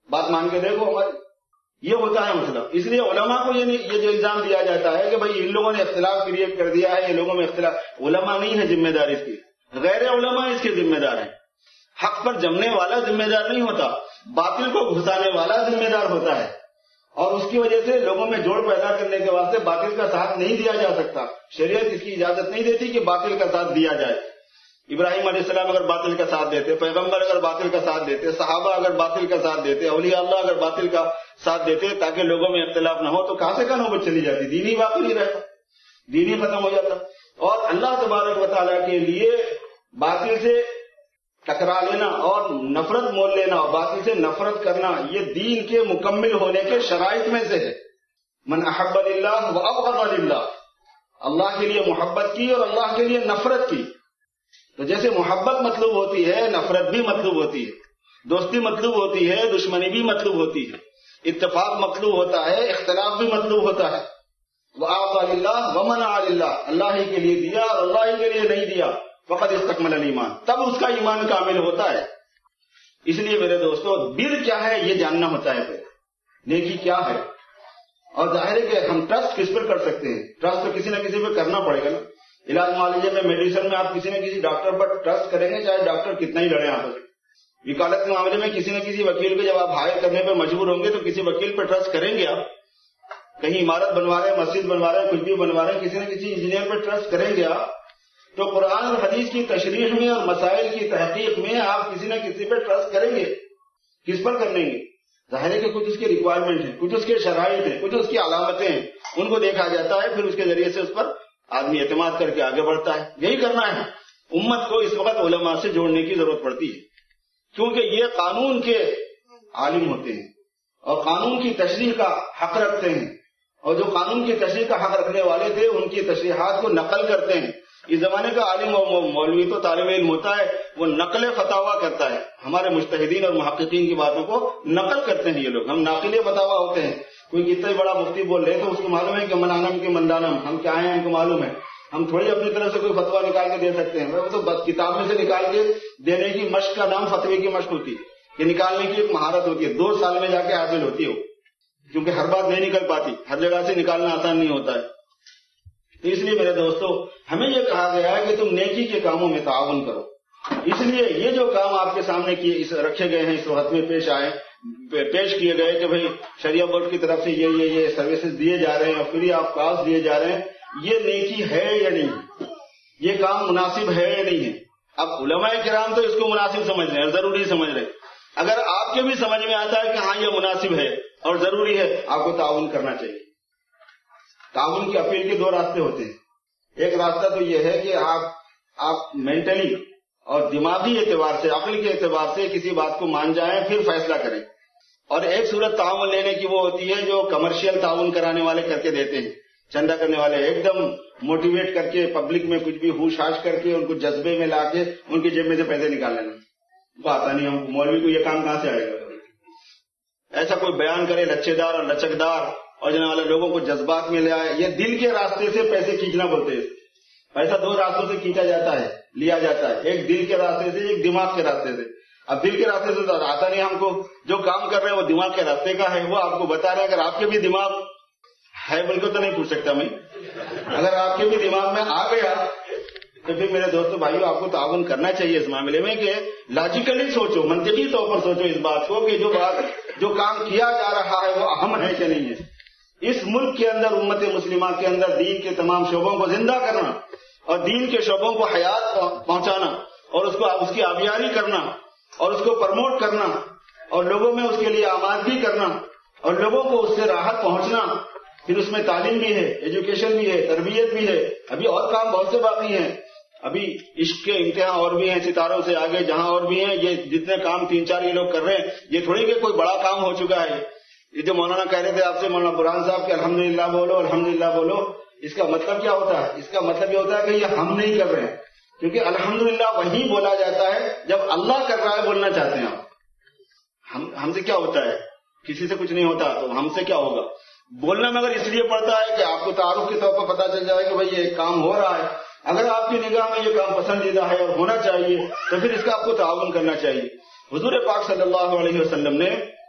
بات مان کے دیکھو ہماری. یہ ہوتا ہے مسئلہ. اس لیے علماء کو یہ یہ جو الزام دیا جاتا ہے کہ بھائی ان لوگوں نے اختلاف کریٹ کر دیا ہے, یہ لوگوں میں اختلاف, علماء نہیں ہے ذمہ دار اس کی, غیر علماء اس کے ذمہ دار ہیں. حق پر جمنے والا ذمہ دار نہیں ہوتا, باطل کو گھسانے والا ذمہ دار ہوتا ہے. اور اس کی وجہ سے لوگوں میں جوڑ پیدا کرنے کے واسطے باطل کا ساتھ نہیں دیا جا سکتا. شریعت اس کی اجازت نہیں دیتی کہ باطل کا ساتھ دیا جائے. ابراہیم علیہ السلام اگر باطل کا ساتھ دیتے, پیغمبر اگر باطل کا ساتھ دیتے, صحابہ اگر باطل کا ساتھ دیتے, اولیاء اللہ اگر باطل کا ساتھ دیتے تاکہ لوگوں میں اختلاف نہ ہو, تو کہاں سے کہاں نوبت چلی جاتی, دین ہی باقی نہیں رہتا, دین ہی ختم ہو جاتا. اور اللہ تبارک و تعالیٰ کے لیے باطل سے ٹکرا لینا اور نفرت مول لینا اور باطل سے نفرت کرنا, یہ دین کے مکمل ہونے کے شرائط میں سے ہے. من احب للہ و ابغض للہ, اللہ کے لیے محبت کی اور اللہ کے لیے نفرت کی. تو جیسے محبت مطلوب ہوتی ہے, نفرت بھی مطلوب ہوتی ہے, دوستی مطلوب ہوتی ہے, دشمنی بھی مطلوب ہوتی ہے, اتفاق مطلوب ہوتا ہے, اختلاف بھی مطلوب ہوتا ہے. وَأَعْطَى لِلَّهِ وَمَنَعَ لِلَّهِ, اللہ ہی کے لیے دیا اور اللہ ہی کے لیے نہیں دیا, فقد استکمل الایمان, تب اس کا ایمان کامل ہوتا ہے. اس لیے میرے دوستو, بر کیا ہے یہ جاننا ہوتا ہے, پھر نیکی کیا ہے. اور ظاہر ہے کہ ہم ٹرسٹ کس پر کر سکتے ہیں, ٹرسٹ تو کسی نہ کسی پہ کرنا پڑے گا نا. علاج معالجے میں, میڈیسن میں آپ کسی نہ کسی ڈاکٹر پر ٹرسٹ کریں گے, چاہے ڈاکٹر کتنا ہی لڑے آپس میں. وکالت کے معاملے میں کسی نہ کسی وکیل کو جب آپ ہائر کرنے پہ مجبور ہوں گے تو کسی وکیل پر ٹرسٹ کریں گے. آپ کہیں عمارت بنوا رہے ہیں, مسجد بنوا رہے ہیں, کچھ بھی بنوا رہے ہیں, کسی نہ کسی انجینئر پر ٹرسٹ کریں گے آپ. تو قرآن اور حدیث کی تشریح میں اور مسائل کی تحقیق میں آپ کسی نہ کسی پر ٹرسٹ کریں گے. کس پر کر لیں گے؟ ظاہر ہے کہ کچھ اس کے ریکوائرمنٹ ہیں, کچھ اس کے شرائط ہیں, کچھ اس کی علامتیں ہیں, ان کو دیکھا جاتا ہے, پھر اس کے ذریعے سے اس پر آدمی اعتماد کر کے آگے بڑھتا ہے. یہی کرنا ہے. امت کو اس وقت علماء سے جوڑنے کی ضرورت پڑتی ہے, کیونکہ یہ قانون کے عالم ہوتے ہیں اور قانون کی تشریح کا حق رکھتے ہیں, اور جو قانون کی تشریح کا حق رکھنے والے تھے ان کی تشریحات کو نقل کرتے ہیں. اس زمانے کا عالم و مولوی تو طالب علم ہوتا ہے, وہ نقل فتاوا کرتا ہے, ہمارے مجتہدین اور محققین کی باتوں کو نقل کرتے ہیں یہ لوگ. ہم ناقل فتاوا ہوتے ہیں. کوئی کتنا بڑا مفتی بول رہے تو اس کو معلوم ہے کہ منانم کے مندانم, ہم کیا ہیں ہم کو معلوم ہے. ہم تھوڑی اپنی طرف سے کوئی فتوا نکال کے دے سکتے ہیں, وہ تو بس کتاب میں سے نکال کے دینے کی مشق کا نام فتوے کی مشق ہوتی ہے. یہ نکالنے کی ایک مہارت ہوتی ہے, دو سال میں جا کے حاصل ہوتی ہے, کیونکہ ہر بات نہیں نکل پاتی, ہر جگہ سے نکالنا آسان نہیں ہوتا ہے. تو اس لیے میرے دوستو, ہمیں یہ کہا گیا ہے کہ تم نیکی کے کاموں میں تعاون کرو. اس لیے یہ جو کام آپ کے سامنے کیے رکھے گئے ہیں, اس وقت میں پیش آئے پیش کیے گئے کہ بھئی شریعہ بورڈ کی طرف سے یہ یہ یہ سروسز دیے جا رہے ہیں اور فری آف کاسٹ دیے جا رہے ہیں, یہ نیکی ہے یا نہیں, یہ کام مناسب ہے یا نہیں ہے. اب علماء کرام تو اس کو مناسب سمجھ رہے ہیں, ضروری سمجھ رہے ہیں. اگر آپ کے بھی سمجھ میں آتا ہے کہ ہاں یہ مناسب ہے اور ضروری ہے, آپ کو تعاون کرنا چاہیے. تعاون کی اپیل کے دو راستے ہوتے ہیں. ایک راستہ تو یہ ہے کہ آپ آپ مینٹلی اور دماغی اعتبار سے, عقل کے اعتبار سے کسی بات کو مان جائیں, پھر فیصلہ کریں. اور ایک صورت تعاون لینے کی وہ ہوتی ہے جو کمرشل تعاون کرانے والے کر کے دیتے ہیں, چندہ کرنے والے ایک دم موٹیویٹ کر کے پبلک میں کچھ بھی ہوش ہاش کر کے ان کو جذبے میں لا کے ان کی جیب میں سے پیسے نکال لینا. وہ آتا نہیں, ہم مولوی کو یہ کام کہاں سے آئے گا. ایسا کوئی بیان کرے لچے دار اور لچکدار اور جانے والے لوگوں کو جذبات میں لے آئے, یہ دل کے راستے سے پیسے کھینچنا بولتے ہیں. پیسہ دو راستوں سے کھینچا جاتا ہے, لیا جاتا ہے, ایک دل کے راستے سے, ایک دماغ کے راستے سے. اب دل کے راستے سے تو آتا نہیں ہم کو, جو کام کر رہے ہیں وہ دماغ کے راستے کا ہے, وہ آپ کو بتا رہے ہیں. اگر آپ کے بھی دماغ ہے بول کے تو نہیں پوچھ سکتا میں, اگر آپ کے بھی دماغ میں آ گیا تو پھر میرے دوستوں بھائیو آپ کو تعاون کرنا چاہیے اس معاملے میں کہ لاجیکلی سوچو, منطقی طور پر سوچو اس بات کو کہ جو بات جو کام کیا جا رہا ہے وہ اہم ہے کہ نہیں ہے. اس ملک کے اندر امت مسلمہ کے اندر دین کے تمام شعبوں کو زندہ کرنا اور دین کے شعبوں کو حیات پہنچانا اور اس کو اس کی آبیاری کرنا اور اس کو پروموٹ کرنا اور لوگوں میں اس کے لیے آمادگی کرنا اور لوگوں کو اس سے راحت پہنچنا. پھر اس میں تعلیم بھی ہے, ایجوکیشن بھی ہے, تربیت بھی ہے. ابھی اور کام بہت سے باقی ہیں. ابھی عشق کے امتحان اور بھی ہیں, ستاروں سے آگے جہاں اور بھی ہیں. یہ جتنے کام تین چار یہ لوگ کر رہے ہیں, یہ تھوڑی کہ کوئی بڑا کام ہو چکا ہے. یہ جو مولانا کہہ رہے تھے آپ سے, مولانا برہان صاحب کہ الحمدللہ بولو الحمدللہ بولو, اس کا مطلب کیا ہوتا ہے؟ اس کا مطلب یہ ہوتا ہے کہ یہ ہم نہیں کر رہے ہیں, کیونکہ الحمدللہ وہی بولا جاتا ہے جب اللہ کر رہا ہے بولنا چاہتے ہیں آپ. ہم ہم سے کیا ہوتا ہے؟ کسی سے کچھ نہیں ہوتا, تو ہم سے کیا ہوگا؟ بولنا میں اگر اس لیے پڑتا ہے کہ آپ کو تعارف کے طور پر پتا چل جائے کہ بھائی یہ کام ہو رہا ہے. اگر آپ کی نگاہ میں یہ کام پسندیدہ ہے اور ہونا چاہیے تو پھر اس کا آپ کو تعاون کرنا چاہیے. حضور پاک صلی اللہ علیہ وسلم نے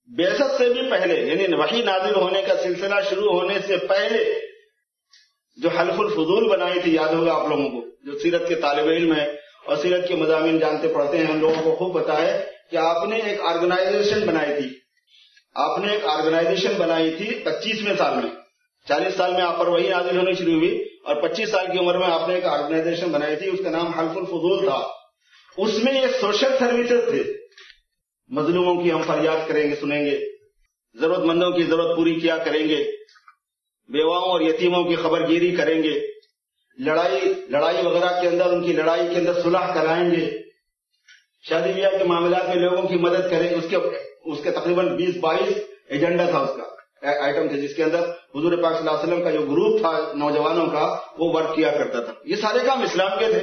بعثت سے بھی پہلے یعنی وحی نازل ہونے کا سلسلہ شروع ہونے سے پہلے جو حلف الفضول بنائی تھی، یاد ہوگا آپ لوگوں کو، جو سیرت کے طالب علم ہیں اور سیرت کے مضامین جانتے پڑھتے ہیں، ہم لوگوں کو خوب پتا ہے کہ آپ نے ایک آرگنائزیشن بنائی تھی آپ نے ایک آرگنائزیشن بنائی تھی پچیسویں سال میں. چالیس سال میں آپ پر وحی نازل ہونی شروع ہوئی اور پچیس سال کی عمر میں آپ نے ایک آرگنائزیشن بنائی تھی، اس کا نام حلف الفضول تھا. اس میں یہ سوشل سروسز تھے، مظلوموں کی ہم فریاد کریں گے، سنیں گے، ضرورت مندوں کی ضرورت پوری کیا کریں گے، بیواؤں اور یتیموں کی خبر گیری کریں گے، لڑائی لڑائی وغیرہ کے اندر ان کی لڑائی کے اندر صلح کرائیں گے، شادی بیاہ کے معاملات میں لوگوں کی مدد کریں گے. اس کے اس کے تقریباً بیس بائیس ایجنڈا تھا، اس کا آئٹم تھے، جس کے اندر حضور پاک صلی اللہ علیہ وسلم کا جو گروپ تھا نوجوانوں کا وہ ورک کیا کرتا تھا. یہ سارے کام اسلام کے تھے،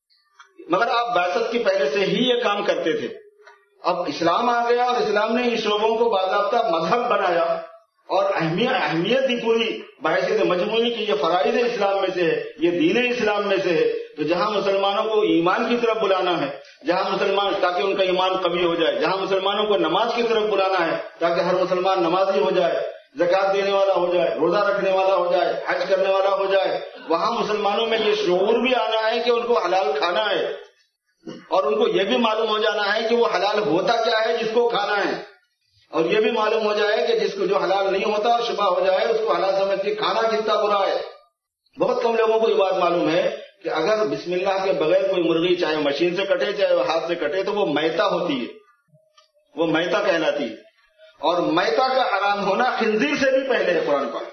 مگر آپ بعثت کی پہلے سے ہی یہ کام کرتے تھے. اب اسلام آ گیا اور اسلام نے ان شعبوں کو باضابطہ مذہب بنایا اور اہمیت دی پوری بحیثیت مجموعی کی یہ فرائض اسلام میں سے ہے، یہ دین اسلام میں سے ہے. تو جہاں مسلمانوں کو ایمان کی طرف بلانا ہے، جہاں مسلمان تاکہ ان کا ایمان قوی ہو جائے، جہاں مسلمانوں کو نماز کی طرف بلانا ہے تاکہ ہر مسلمان نمازی ہو جائے، زکات دینے والا ہو جائے، روزہ رکھنے والا ہو جائے، حج کرنے والا ہو جائے، وہاں مسلمانوں میں یہ شعور بھی آنا ہے کہ ان کو حلال کھانا ہے اور ان کو یہ بھی معلوم ہو جانا ہے کہ وہ حلال ہوتا کیا ہے جس کو کھانا ہے، اور یہ بھی معلوم ہو جائے کہ جس کو جو حلال نہیں ہوتا اور شبہ ہو جائے اس کو حلال سمجھ کے کھانا کتنا برا ہے. بہت کم لوگوں کو یہ بات معلوم ہے کہ اگر بسم اللہ کے بغیر کوئی مرغی چاہے مشین سے کٹے چاہے ہاتھ سے کٹے تو وہ میتا ہوتی ہے، وہ میتا کہلاتی ہے. اور میتا کا حرام ہونا خنزیر سے بھی پہلے ہے. قرآن پاک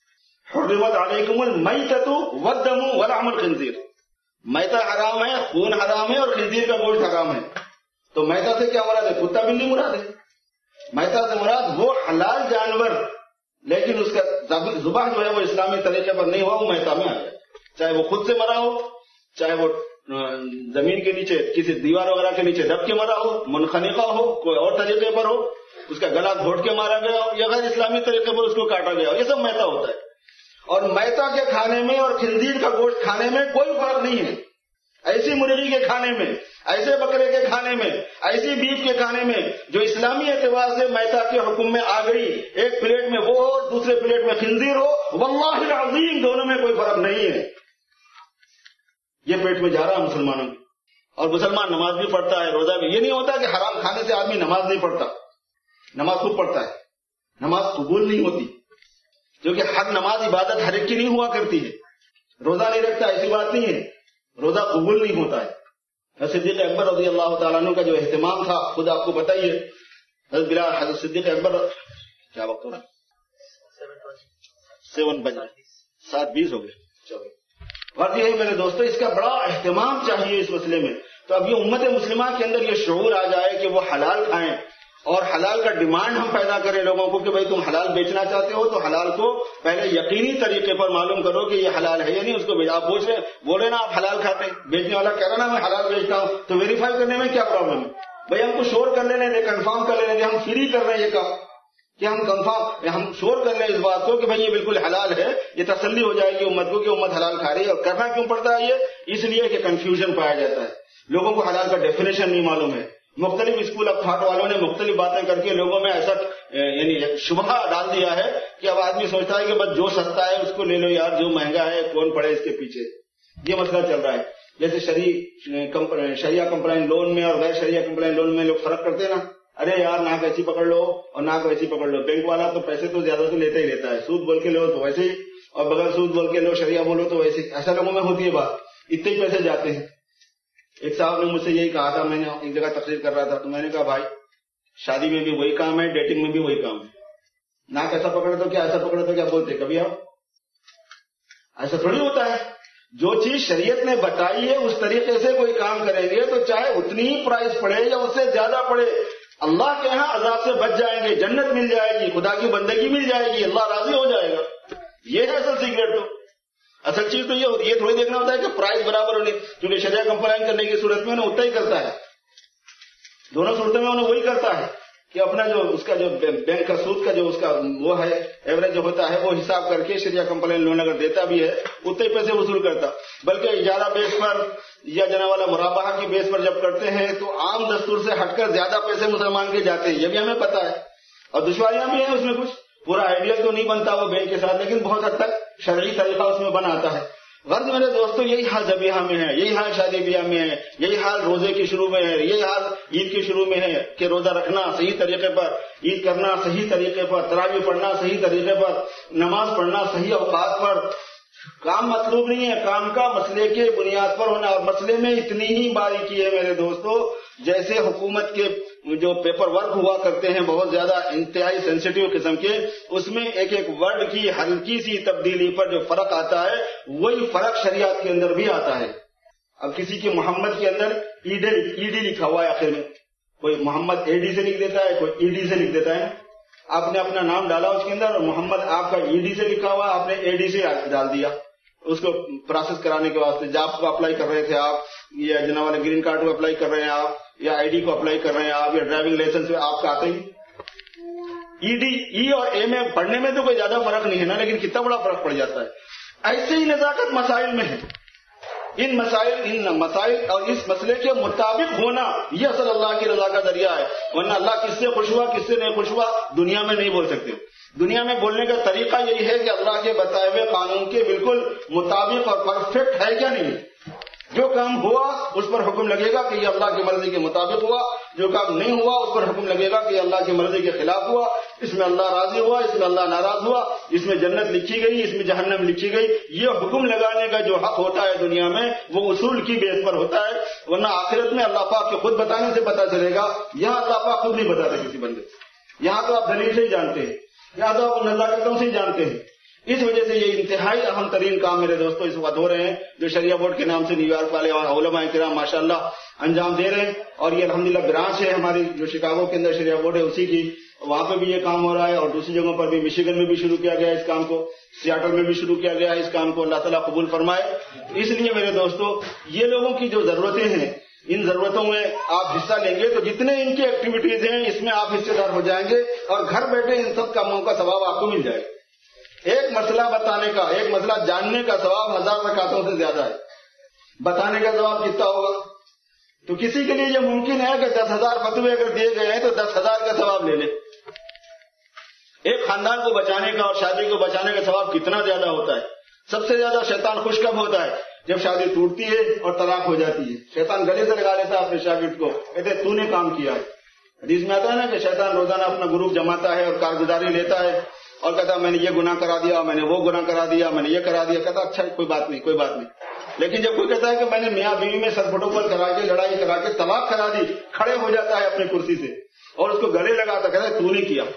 حرمت علیکم المیتۃ والدم ولحم الخنزیر، میتا حرام ہے، خون حرام ہے اور خنزیر کا گوشت حرام ہے. تو میتا سے کیا مراد ہے؟ کتا بلی مراد ہے. میتا سے مراد وہ حلال جانور لیکن اس کا ذبح جو ہے وہ اسلامی طریقے پر نہیں ہوا، وہ میتا میں آ گیا. چاہے وہ خود سے مرا ہو، چاہے وہ زمین کے نیچے کسی دیوار وغیرہ کے نیچے دب کے مرا ہو، منخنقہ ہو، کوئی اور طریقے پر ہو، اس کا گلا گھونٹ کے مارا گیا ہو یا غیر اسلامی طریقے پر اس کو کاٹا گیا ہو، یہ سب میتا ہوتا ہے. اور میتا کے کھانے میں اور خنزیر کا گوشت کھانے میں کوئی فرق نہیں ہے. ایسی مرغی کے کھانے میں، ایسے بکرے کے کھانے میں، ایسی بیف کے کھانے میں جو اسلامی اعتبار سے میتا کے حکم میں آ گئی، ایک پلیٹ میں وہ ہو اور دوسرے پلیٹ میں خنزیر ہو، واللہ العظیم دونوں میں کوئی فرق نہیں ہے. یہ پیٹ میں جا رہا ہے مسلمانوں کی. اور مسلمان نماز بھی پڑھتا ہے، روزہ بھی. یہ نہیں ہوتا کہ حرام کھانے سے آدمی نماز نہیں پڑھتا، نماز خوب پڑھتا ہے، نماز قبول نہیں ہوتی کیونکہ ہر نماز عبادت ہر ایک کی نہیں ہوا کرتی ہے. روزہ نہیں رکھتا ایسی بات نہیں ہے، روزہ قبول نہیں ہوتا ہے. صدیق اکبر رضی اللہ تعالیٰ عنہ کا جو اہتمام تھا خود آپ کو بتائیے. حضرت بلال حضرت صدیق اکبر کیا وقت ہو رہا سیون بجے سات بیس ہو گئے. چلو بات یہ ہے میرے دوستو، اس کا بڑا اہتمام چاہیے اس مسئلے میں. تو اب یہ امت مسلمہ کے اندر یہ شعور آ جائے کہ وہ حلال کھائیں اور حلال کا ڈیمانڈ ہم پیدا کریں لوگوں کو کہ بھائی تم حلال بیچنا چاہتے ہو تو حلال کو پہلے یقینی طریقے پر معلوم کرو کہ یہ حلال ہے یا نہیں. اس کو آپ پوچھ رہے بولے نا آپ حلال کھاتے ہیں، بیچنے والا کہہ رہا نا میں حلال بیچتا ہوں، تو ویریفائی کرنے میں کیا پرابلم ہے؟ بھائی ہم کو شور کر لینے دیں، کنفرم کر لینے دیں، ہم فری کر رہے ہیں یہ کام کہ ہم کنفرم ہم شور کر لیں اس بات کو کہ بھائی یہ بالکل حلال ہے. یہ تسلی ہو جائے گی امت کو کہ امت حلال کھا رہی ہے. اور کرنا کیوں پڑتا ہے یہ؟ اس لیے کہ کنفیوژن پایا جاتا ہے، لوگوں کو حلال کا ڈیفینیشن نہیں معلوم ہے. مختلف اسکول آف تھاٹ والوں نے مختلف باتیں کر کے لوگوں میں ایسا یعنی شبہ ڈال دیا ہے کہ اب آدمی سوچتا ہے کہ بس جو سستا ہے اس کو لے لو یار، جو مہنگا ہے کون پڑے اس کے پیچھے. یہ مسئلہ چل رہا ہے. جیسے شریع شریعہ کمپلائن لون میں اور غیر شریعہ کمپلائن لون میں لوگ فرق کرتے ہیں نا، ارے یار ناک ایسی پکڑ لو اور ناک ویسی پکڑ لو. بینک والا تو پیسے تو زیادہ تو لیتا ہی لیتا ہے، سود بول کے لو تو ویسے ہی، اور بغیر سود بول کے لو شریعہ بولو تو ویسے ہی. ایسا لوگوں میں ہوتی ہے بات، اتنے ہی پیسے جاتے ہیں. ایک صاحب نے مجھ سے یہی کہا تھا، میں نے ایک جگہ تقریر کر رہا تھا تو میں نے کہا بھائی شادی میں بھی وہی کام ہے، ڈیٹنگ میں بھی وہی کام ہے. ناک ایسا پکڑے تو کیا، ایسا پکڑے تو کیا بولتے کبھی آپ؟ ایسا تھوڑی ہوتا ہے. جو چیز شریعت نے بتائی ہے اس طریقے سے کوئی کام کریں گے تو چاہے اتنی ہی پرائز پڑے یا اس سے زیادہ پڑے، اللہ کے ہاں عذاب سے بچ جائیں گے، جنت مل جائے گی، خدا کی بندگی مل جائے گی، اللہ راضی ہو جائے گا. یہ ہے اصل سیکریٹ. تو اصل چیز تو یہ ہوتی ہے، یہ تھوڑی دیکھنا ہوتا ہے کہ پرائز برابر ہونے، کیونکہ شریعہ کمپلائن کرنے کی صورت میں انہیں اتنا ہی کرتا ہے، دونوں صورتوں میں انہیں وہی کرتا ہے کہ اپنا جو اس کا جو بینک کا سود کا جو اس کا وہ ہے ایوریج جو ہوتا ہے وہ حساب کر کے شریعہ کمپلائن لون اگر دیتا بھی ہے اتنے پیسے وصول کرتا. بلکہ اجارہ بیس پر یا جناب والا مرابحہ کی بیس پر جب کرتے ہیں تو عام دستور سے ہٹ کر زیادہ پیسے مسلمان کے جاتے ہیں، یہ بھی ہمیں پتا ہے. اور دشواریاں بھی ہیں اس میں کچھ، پورا آئیڈیا تو نہیں بنتا وہ بینک کے ساتھ، لیکن بہت حد تک شرعی طریقہ اس میں بنا آتا ہے۔ غرض میرے دوستو یہی حال ذبیحہ میں ہے، یہی حال شادی بیاہ میں ہے، یہی حال روزے کی شروع میں ہے، یہی حال عید کی شروع میں ہے کہ روزہ رکھنا صحیح طریقے پر، عید کرنا صحیح طریقے پر، تراویح پڑھنا صحیح طریقے پر، نماز پڑھنا صحیح اوقات پر۔ کام مطلوب نہیں ہے، کام کا مسئلے کے بنیاد پر ہونا، اور مسئلے میں اتنی ہی باریکی ہے میرے دوستو، جیسے حکومت کے جو پیپر ورک ہوا کرتے ہیں بہت زیادہ انتہائی سینسیٹیو قسم کے، اس میں ایک ایک ورڈ کی ہلکی سی تبدیلی پر جو فرق آتا ہے وہی فرق شریعت کے اندر بھی آتا ہے۔ اب کسی کے محمد کے اندر ای ڈی لکھا ہوا ہے آخر میں، کوئی محمد اے ڈی سے لکھ دیتا ہے، کوئی ای ڈی سے لکھ دیتا ہے، آپ نے اپنا نام ڈالا اس کے اندر اور محمد آپ کا ای ڈی سے لکھا ہوا، آپ نے اے ڈی سے ڈال دیا اس کو پروسیس کرانے کے واسطے۔ جاب کو اپلائی کر رہے تھے آپ، یا جناب والے گرین کارڈ کو اپلائی کر رہے ہیں آپ، یا آئی ڈی کو اپلائی کر رہے ہیں آپ، یا ڈرائیونگ لائسنس میں آپ کا آتے ہی ای ڈی ای اور اے میں پڑھنے میں تو کوئی زیادہ فرق نہیں ہے نا، لیکن کتنا بڑا فرق پڑ جاتا ہے۔ ایسے ہی نزاکت مسائل میں ہے، ان مسائل ان مسائل اور اس مسئلے کے مطابق ہونا یہ اصل اللہ کی رضا کا ذریعہ ہے، ورنہ اللہ کس سے خوش ہوا کس سے نہیں خوش ہوا دنیا میں نہیں بول سکتے۔ دنیا میں بولنے کا طریقہ یہی ہے کہ اللہ کے بتائے ہوئے قانون کے بالکل مطابق اور پرفیکٹ ہے کیا نہیں، جو کام ہوا اس پر حکم لگے گا کہ یہ اللہ کی مرضی کے مطابق ہوا، جو کام نہیں ہوا اس پر حکم لگے گا کہ یہ اللہ کی مرضی کے خلاف ہوا، اس میں اللہ راضی ہوا، اس میں اللہ ناراض ہوا، اس میں جنت لکھی گئی، اس میں جہنم لکھی گئی۔ یہ حکم لگانے کا جو حق ہوتا ہے دنیا میں وہ اصول کی بیس پر ہوتا ہے، ورنہ آخرت میں اللہ پاک کے خود بتانے سے پتا چلے گا۔ یہاں اللہ پاک خود نہیں بتاتے کسی بندے سے، یہاں تو آپ دلیل سے ہی جانتے ہیں، یہاں تو آپ نزاکتوں سے ہی جانتے ہیں۔ اس وجہ سے یہ انتہائی اہم ترین کام میرے دوستوں اس وقت ہو رہے ہیں جو شریعہ بورڈ کے نام سے نیو یارک والے اور علماء کرام ماشاءاللہ انجام دے رہے ہیں، اور یہ الحمدللہ برانچ ہے ہماری جو شکاگو کے اندر شریعہ بورڈ ہے اسی کی، وہاں پہ بھی یہ کام ہو رہا ہے، اور دوسری جگہوں پر بھی، مشیگن میں بھی شروع کیا گیا ہے اس کام کو، سیاٹل میں بھی شروع کیا گیا ہے اس کام کو، اللہ تعالیٰ قبول فرمائے۔ اس لیے میرے دوستوں یہ لوگوں کی جو ضرورتیں ہیں ان ضرورتوں میں آپ حصہ لیں گے تو جتنے ان کی ایکٹیویٹیز ہیں اس میں آپ حصے دار ہو جائیں گے، اور گھر بیٹھے ان سب کاموں کا ثواب آپ کو مل جائے گا۔ ایک مسئلہ بتانے کا، ایک مسئلہ جاننے کا ثواب ہزار رکعتوں سے زیادہ ہے۔ بتانے کا ثواب کتنا ہوگا؟ تو کسی کے لیے یہ ممکن ہے کہ دس ہزار فتوے اگر دیے گئے ہیں تو دس ہزار کا ثواب لے لے۔ ایک خاندان کو بچانے کا اور شادی کو بچانے کا ثواب کتنا زیادہ ہوتا ہے؟ سب سے زیادہ شیطان خوش کب ہوتا ہے؟ جب شادی ٹوٹتی ہے اور طلاق ہو جاتی ہے، شیطان گلے سے لگا لیتا ہے اپنے شاگرد کو، کہتے تو نے کام کیا ہے۔ حدیث میں آتا ہے نا کہ شیطان روزانہ اپنا گروپ جماتا ہے اور کارگزاری لیتا ہے اور کہتا میں نے یہ گناہ کرا دیا، میں نے وہ گناہ کرا دیا، میں نے یہ کرا دیا، کہتا اچھا کوئی بات نہیں کوئی بات نہیں۔ لیکن جب کوئی کہتا ہے کہ میں نے میاں بیوی میں سر پھٹو پر کرا کے لڑائی کرا کے طلاق کرا دی، کھڑے ہو جاتا ہے اپنی کرسی سے اور اس کو گلے لگاتا، کہتا ہے تو نے کیا،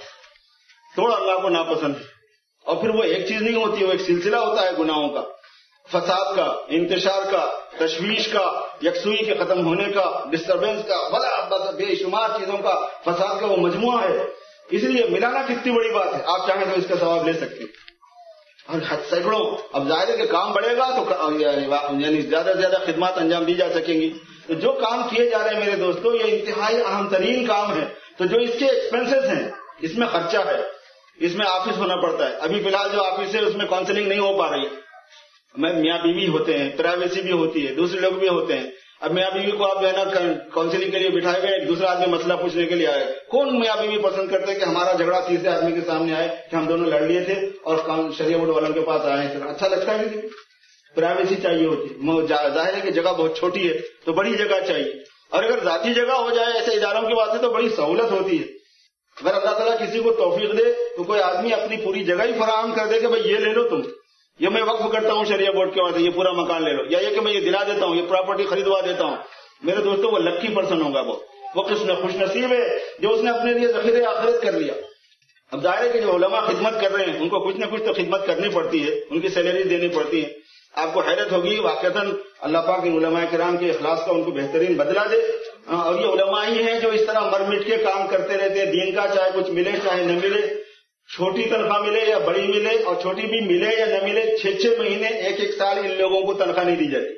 توڑا اللہ کو ناپسند ہے۔ اور پھر وہ ایک چیز نہیں ہوتی، وہ ایک سلسلہ ہوتا ہے گناہوں کا، فساد کا، انتشار کا، تشویش کا، یکسوئی کے ختم ہونے کا، ڈسٹربینس کا، بڑا بے شمار چیزوں کا فساد کا وہ مجموعہ ہے۔ اس لیے ملانا کتنی بڑی بات ہے، آپ چاہیں تو اس کا ثواب لے سکتے ہیں، اور سینکڑوں۔ اب ظاہر ہے کہ کام بڑھے گا تو یعنی زیادہ سے زیادہ خدمات انجام دی جا سکیں گی۔ تو جو کام کیے جا رہے ہیں میرے دوستو یہ انتہائی اہم ترین کام ہے، تو جو اس کے ایکسپینسز ہیں اس میں خرچہ ہے، اس میں آفس ہونا پڑتا ہے۔ ابھی فی الحال جو آفس ہے اس میں کاؤنسلنگ نہیں ہو پا رہی ہے، میں میاں بیوی ہوتے ہیں، پرائیویسی بھی ہوتی ہے، دوسرے لوگ بھی ہوتے ہیں۔ اب میاں بیوی کو آپ جو ہے نا کاؤنسلنگ کے لیے بٹھائے گئے، دوسرا آدمی مسئلہ پوچھنے کے لیے آئے، کون میاں بیوی پسند کرتے کہ ہمارا جھگڑا تیسرے آدمی کے سامنے آئے کہ ہم دونوں لڑ لیے تھے اور شریعہ بورڈ والوں کے پاس آئے ہیں؟ اچھا لگتا ہے نہیں؟ پرائیویسی چاہیے ہوتی ہے، ظاہر ہے کہ جگہ بہت چھوٹی ہے تو بڑی جگہ چاہیے، اور اگر ذاتی جگہ ہو جائے ایسے اداروں کے واسطے تو بڑی سہولت ہوتی ہے۔ اگر اللہ تعالیٰ کسی کو توفیق دے تو کوئی آدمی اپنی پوری جگہ ہی فراہم کر دے کہ بھائی یہ لے لو تم، یہ میں وقف کرتا ہوں شریعہ بورڈ کے واسطے، یہ پورا مکان لے لو، یا یہ کہ میں یہ دلا دیتا ہوں، یہ پراپرٹی خریدوا دیتا ہوں۔ میرے دوستوں وہ لکی پرسن ہوگا، وہ وہ کس نے خوش نصیب ہے جو اس نے اپنے لیے ذخیرہ آخرت کر لیا۔ اب ظاہر ہے کہ جو علماء خدمت کر رہے ہیں ان کو کچھ نہ کچھ تو خدمت کرنی پڑتی ہے، ان کی سیلری دینی پڑتی ہے۔ آپ کو حیرت ہوگی واقعتاً اللہ پاک ان علماء کرام کے اخلاص کا ان کو بہترین بدلہ دے، اور یہ علماء ہی ہیں جو اس طرح مر مٹ کے کام کرتے رہتے ہیں دین کا، چاہے کچھ ملے چاہے نہ ملے، چھوٹی تنخواہ ملے یا بڑی ملے، اور چھوٹی بھی ملے یا نہ ملے، چھ چھ مہینے ایک ایک سال ان لوگوں کو تنخواہ نہیں دی جاتی۔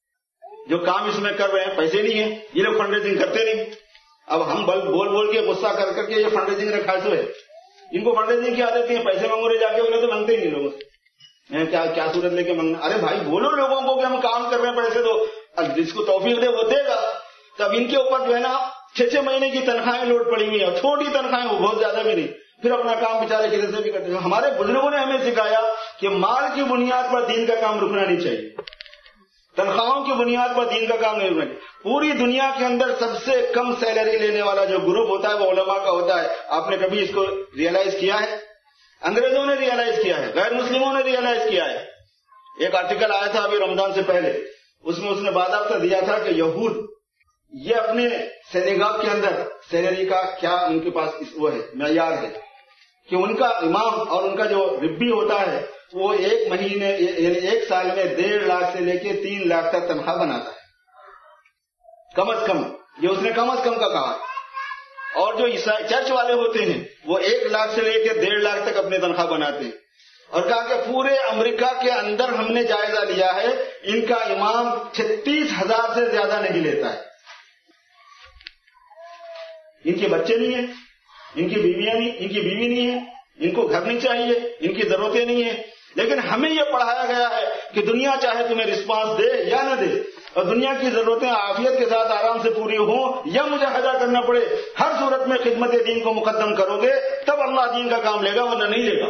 جو کام اس میں کر رہے ہیں پیسے نہیں ہیں، یہ لوگ فنڈ ریزنگ کرتے نہیں۔ اب ہم بول بول بول کے غصہ کر کر کے یہ فنڈ ریزنگ رکھا ہے، ان کو فنڈ ریزنگ کی عادت ہے، پیسے مانگو رہے جا کے انہیں تو مانگتے ہی نہیں لوگوں سے، کیا کیا صورت لے کے مانگنا؟ ارے بھائی بولو لوگوں کو کہ ہم کام کر رہے ہیں، پیسے دو، جس کو توفیق دے وہ دے گا۔ تب ان کے اوپر جو ہے نا چھ چھ مہینے کی تنخواہیں لوٹ پڑی ہوئی ہیں، چھوٹی تنخواہیں، وہ بہت زیادہ بھی نہیں، پھر اپنا کام بیچارے کسی سے بھی کرتے ہیں۔ ہمارے بزرگوں نے ہمیں سکھایا کہ مال کی بنیاد پر دین کا کام رکنا نہیں چاہیے، تنخواہوں کی بنیاد پر دین کا کام نہیں رکنا چاہیے۔ پوری دنیا کے اندر سب سے کم سیلری لینے والا جو گروپ ہوتا ہے وہ علماء کا ہوتا ہے۔ آپ نے کبھی اس کو ریئلائز کیا ہے؟ انگریزوں نے ریئلائز کیا ہے، غیر مسلموں نے ریئلائز کیا ہے۔ ایک آرٹیکل آیا تھا ابھی رمضان سے پہلے، اس میں اس نے باضابطہ دیا تھا کہ یہود یہ اپنے سینیگاگ کے اندر سیلری کا کیا ان کے پاس وہ ہے معیار ہے کہ ان کا امام اور ان کا جو ربی ہوتا ہے وہ ایک مہینے یعنی ایک سال میں ڈیڑھ لاکھ سے لے کے تین لاکھ تک تنخواہ بناتا ہے کم از کم، یہ اس نے کم از کم کا کہا۔ اور جو چرچ والے ہوتے ہیں وہ ایک لاکھ سے لے کے ڈیڑھ لاکھ تک اپنے تنخواہ بناتے ہیں، اور کہا کہ پورے امریکہ کے اندر ہم نے جائزہ لیا ہے ان کا امام چھتیس ہزار سے زیادہ نہیں لیتا ہے۔ ان کے بچے نہیں ہیں، ان کی بیویاں نہیں، ان کی بیوی نہیں ہے، ان کو گھر نہیں چاہیے، ان کی ضرورتیں نہیں ہیں، لیکن ہمیں یہ پڑھایا گیا ہے کہ دنیا چاہے تمہیں رسپانس دے یا نہ دے، اور دنیا کی ضرورتیں عافیت کے ساتھ آرام سے پوری ہوں یا مجاہدہ کرنا پڑے، ہر صورت میں خدمت دین کو مقدم کرو گے تب اللہ دین کا کام لے گا، ورنہ نہیں لے گا۔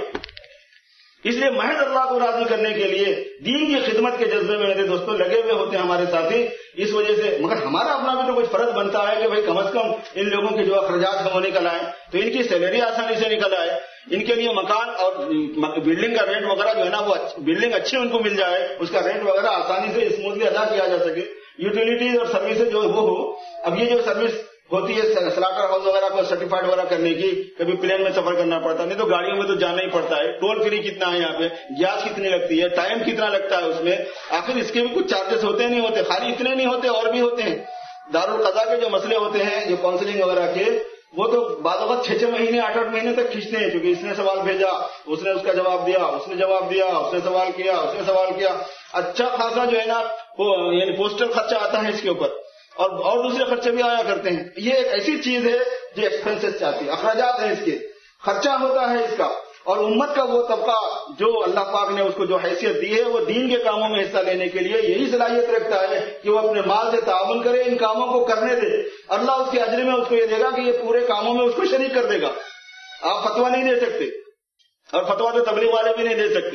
اس لیے محض اللہ کو راضی کرنے کے لیے دین کی خدمت کے جذبے میں میرے دوستوں لگے ہوئے ہوتے ہیں ہمارے ساتھی، اس وجہ سے مگر ہمارا اپنا بھی تو کچھ فرض بنتا ہے کہ بھائی کم از کم ان لوگوں کے جو اخراجات ہیں وہ نکل آئے، تو ان کی سیلری آسانی سے نکل آئے، ان کے لیے مکان اور بلڈنگ کا رینٹ وغیرہ جو ہے نا وہ بلڈنگ اچھی ان کو مل جائے، اس کا رینٹ وغیرہ آسانی سے اسموتھلی ادا کیا جا سکے، یوٹیلیٹیز اور سروسز جو وہ ہو۔ اب یہ جو سروس ہوتی ہے سلاٹر ہاؤس وغیرہ کو سرٹیفائڈ وغیرہ کرنے کی، کبھی پلین میں سفر کرنا پڑتا ہے، نہیں تو گاڑیوں میں تو جانا ہی پڑتا ہے، ٹول فری کتنا ہے یہاں پہ، گیس کتنی لگتی ہے، ٹائم کتنا لگتا ہے اس میں، آخر اس کے بھی کچھ چارجز ہوتے نہیں ہوتے، خالی اتنے نہیں ہوتے اور بھی ہوتے ہیں۔ دارالقضا کے جو مسئلے ہوتے ہیں جو کاؤنسلنگ وغیرہ کے، وہ تو بعض اوقات چھ چھ مہینے آٹھ آٹھ مہینے تک کھینچتے ہیں، کیونکہ اس نے سوال بھیجا، اس نے اس کا جواب دیا، اس نے جواب دیا، اس نے سوال کیا، اس نے سوال کیا، اچھا خاصا جو ہے نا یعنی پوسٹل خرچہ آتا ہے اس کے اوپر، اور اور دوسرے خرچے بھی آیا کرتے ہیں۔ یہ ایک ایسی چیز ہے جو ایکسپینسز چاہتی ہے، اخراجات ہیں اس کے، خرچہ ہوتا ہے اس کا، اور امت کا وہ طبقہ جو اللہ پاک نے اس کو جو حیثیت دی ہے وہ دین کے کاموں میں حصہ لینے کے لیے یہی صلاحیت رکھتا ہے کہ وہ اپنے مال سے تعاون کرے، ان کاموں کو کرنے دے، اللہ اس کے اجر میں اس کو یہ دے گا کہ یہ پورے کاموں میں اس کو شریک کر دے گا۔ آپ فتویٰ نہیں دے سکتے، اور فتویٰ تو تبلیغ والے بھی نہیں دے سکتے۔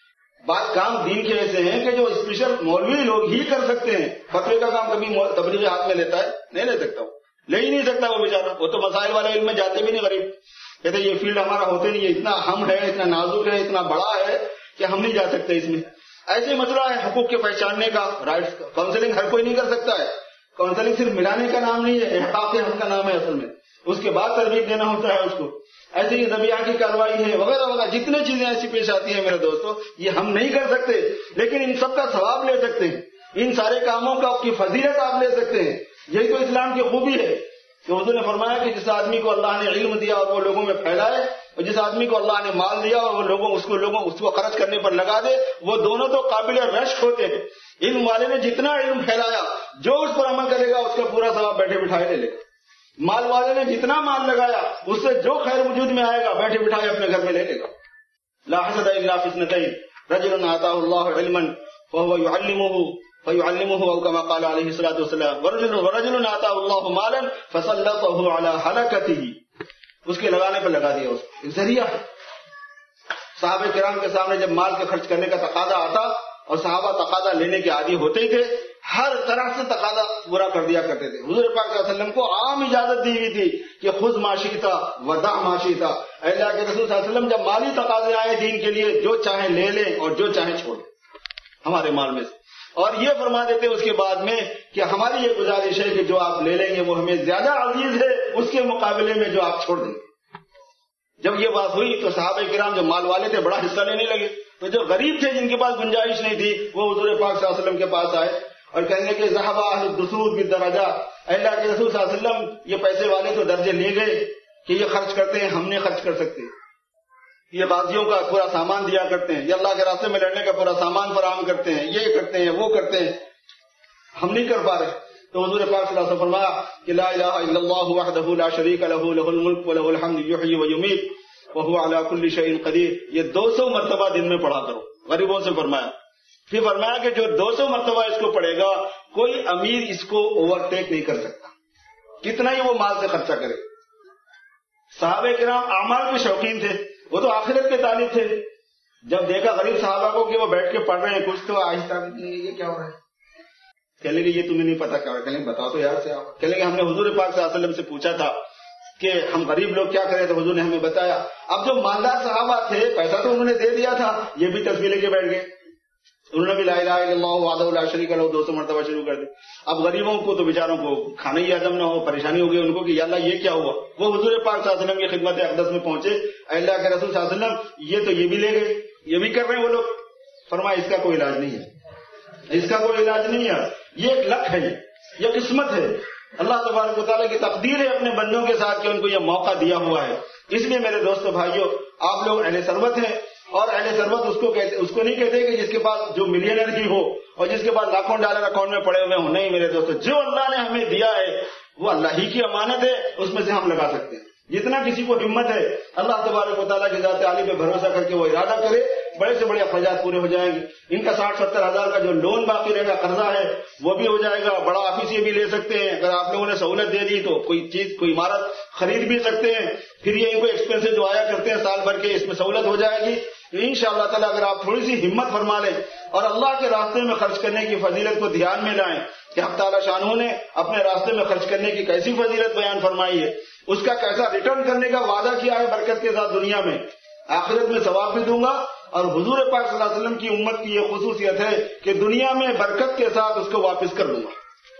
بات کام دین کے ایسے ہیں کہ جو اسپیشل مولوی لوگ ہی کر سکتے ہیں، فتوے کا کام کبھی تبلیغی ہاتھ میں لیتا ہے؟ نہیں لے سکتا، وہ لے ہی نہیں سکتا وہ بیچارہ، وہ تو مسائل والے علم میں جاتے بھی نہیں، غریب کہتے یہ فیلڈ ہمارا ہوتے نہیں ہے، اتنا اہم ہے، اتنا نازک ہے، اتنا بڑا ہے کہ ہم نہیں جا سکتے اس میں۔ ایسے مسئلہ ہے حقوق کے پہچاننے کا، رائٹس کا، کاؤنسلنگ ہر کوئی نہیں کر سکتا ہے، کاؤنسلنگ صرف ملانے کا نام نہیں ہے، احقاق حق کا نام ہے اصل میں، اس کے بعد تربیت دینا ہوتا ہے اس کو۔ ایسے ہی ذبیحہ کی کارروائی ہے وغیرہ وغیرہ، جتنے چیزیں ایسی پیش آتی ہیں میرے دوستوں، یہ ہم نہیں کر سکتے، لیکن ان سب کا ثواب لے سکتے ہیں، ان سارے کاموں کا کی فضیلت آپ لے سکتے ہیں۔ یہی تو اسلام کی خوبی ہے کہ حضور نے فرمایا کہ جس آدمی کو اللہ نے علم دیا اور وہ لوگوں میں پھیلائے، اور جس آدمی کو اللہ نے مال دیا اور وہ لوگوں اس کو لوگوں اس کو خرچ کرنے پر لگا دے، وہ دونوں تو قابل رشک ہوتے ہیں۔ علم والے نے جتنا علم پھیلایا، جو اس پر عمل کرے گا اس کا پورا ثواب بیٹھے بٹھائے لے لے گا۔ مال والے نے جتنا مال لگایا، اس سے جو خیر وجود میں آئے گا بیٹھے بٹھائے اپنے گھر میں لے لے گا۔ لا حسد الا فی اثنتین، رجل آتاہ اللہ علما فهو يعلمه فيعلمه او كما قال عليه الصلاة والسلام، ورجل ورجل آتاہ اللہ مالا فسلطه على هلكته، اس کے لگانے پر لگا دیا، اس کو ذریعہ ہے۔ صحابہ کرام کے سامنے جب مال کے خرچ کرنے کا تقاضا آتا اور صحابہ تقاضا لینے کے عادی ہوتے ہی تھے، ہر طرح سے تقاضا پورا کر دیا کرتے تھے۔ حضور پاک صلی اللہ علیہ وسلم کو عام اجازت دی ہوئی تھی کہ خذ ما شئت ودع ما شئت، اللہ کے رسول صلی اللہ علیہ وسلم جب مالی تقاضے آئے دین کے لیے، جو چاہیں لے لیں اور جو چاہیں چھوڑ دیں ہمارے مال میں سے، اور یہ فرما دیتے اس کے بعد میں کہ ہماری یہ گزارش ہے کہ جو آپ لے لیں گے وہ ہمیں زیادہ عزیز ہے اس کے مقابلے میں جو آپ چھوڑ دیں گے۔ جب یہ بات ہوئی تو صحابہ کرام جو مال والے تھے بڑا حصہ لینے لگے، تو جو غریب تھے جن کے پاس گنجائش نہیں تھی وہ حضور پاک صلی اللہ علیہ وسلم کے پاس آئے اور کہنے کہ ذهب اهل الدثور بالدرجات، اللہ کے رسول صلی اللہ علیہ وسلم یہ پیسے والے تو درجے لے گئے کہ یہ خرچ کرتے ہیں، ہم نہیں خرچ کر سکتے، یہ غازیوں کا پورا سامان دیا کرتے ہیں، یہ اللہ کے راستے میں لڑنے کا پورا سامان فراہم کرتے ہیں، یہ کرتے ہیں وہ کرتے ہیں، ہم نہیں کر پا رہے۔ تو حضور پاک صلی اللہ علیہ وسلم فرمایا کہ لا الہ الا اللہ وحدہ لا شریک لہ لہ الملک ولہ الحمد یحیی ویمیت وہو علی کل شیء قدیر، یہ دو سو مرتبہ دن میں پڑھا کرو، غریبوں سے فرمایا۔ پھر فرمایا کہ جو دو سو مرتبہ اس کو پڑھے گا کوئی امیر اس کو اوور ٹیک نہیں کر سکتا، کتنا ہی وہ مال سے خرچہ کرے. صحابہ کرام اعمال کے شوقین تھے, وہ تو آخرت کے طالب تھے. جب دیکھا غریب صحابہ کو کہ وہ بیٹھ کے پڑھ رہے ہیں کچھ, تو آہستہ یہ کیا ہو رہا ہے؟ کہنے لگے یہ تمہیں نہیں پتا کیا ہو رہا ہے. کہنے لگے بتاؤ تو یار سے. کہنے لگے ہم نے حضور پاک صلی اللہ علیہ وسلم سے پوچھا تھا کہ ہم غریب لوگ کیا کریں, تو حضور نے ہمیں بتایا. اب جو مالدار صحابہ تھے پیسہ تو انہوں نے دے دیا تھا, یہ بھی تسبیح لے کے بیٹھ گئے. انہوں نے بھی لا الہ الا اللہ وحدہ لا شریک لہ دو سو مرتبہ شروع کر دی. اب غریبوں کو تو بیچاروں کو کھانا ہی ہضم نہ ہو, پریشانی ہو گئی ان کو کہ یا اللہ یہ کیا ہوا. وہ حضور پاک صلی اللہ علیہ وسلم کی خدمت اقدس میں پہنچے, اللہ کے رسول صلی اللہ علیہ وسلم یہ تو یہ بھی لے گئے, یہ بھی کر رہے ہیں وہ لوگ. فرمایا اس کا کوئی علاج نہیں ہے, اس کا کوئی علاج نہیں ہے, یہ ایک لک ہے, یہ قسمت ہے. اللہ تبارک و تعالیٰ کی تقدیر ہے اپنے بندوں کے ساتھ کہ ان کو یہ موقع دیا ہوا ہے. اس لیے میرے دوستو بھائیوں, آپ لوگ اہل ثروت ہیں, اور اہل ثروت اس کو کہتے, اس کو نہیں کہتے کہ جس کے پاس جو ملینر ہی ہو اور جس کے پاس لاکھوں ڈالر اکاؤنٹ میں پڑے ہوئے ہوں. نہیں میرے دوستو, جو اللہ نے ہمیں دیا ہے وہ اللہ ہی کی امانت ہے, اس میں سے ہم لگا سکتے ہیں. جتنا کسی کو ہمت ہے اللہ تبارک و تعالیٰ کی ذات عالی پہ بھروسہ کر کے وہ ارادہ کرے, بڑے سے بڑے اخراجات پورے ہو جائیں گے. ان کا ساٹھ ستر ہزار کا جو لون باقی رہے گا, قرضہ ہے, وہ بھی ہو جائے گا. بڑا آفس یہ بھی لے سکتے ہیں, اگر آپ لوگوں نے سہولت دے دی تو کوئی چیز کوئی عمارت خرید بھی سکتے ہیں. پھر یہ ان کو ایکسپینسز جو آیا کرتے ہیں سال بھر کے, اس میں سہولت ہو جائے گی. ان شاء اللہ تعالیٰ اگر آپ تھوڑی سی ہمت فرما لیں اور اللہ کے راستے میں خرچ کرنے کی فضیلت کو دھیان میں لائیں کہ حق تعالیٰ شانہ نے اپنے راستے میں خرچ کرنے کی کیسی فضیلت بیان فرمائی ہے, اس کا کیسا ریٹرن کرنے کا وعدہ کیا ہے برکت کے ساتھ دنیا میں, آخرت میں ثواب بھی دوں گا. اور حضور پاک صلی اللہ علیہ وسلم کی امت کی یہ خصوصیت ہے کہ دنیا میں برکت کے ساتھ اس کو واپس کر دوں گا.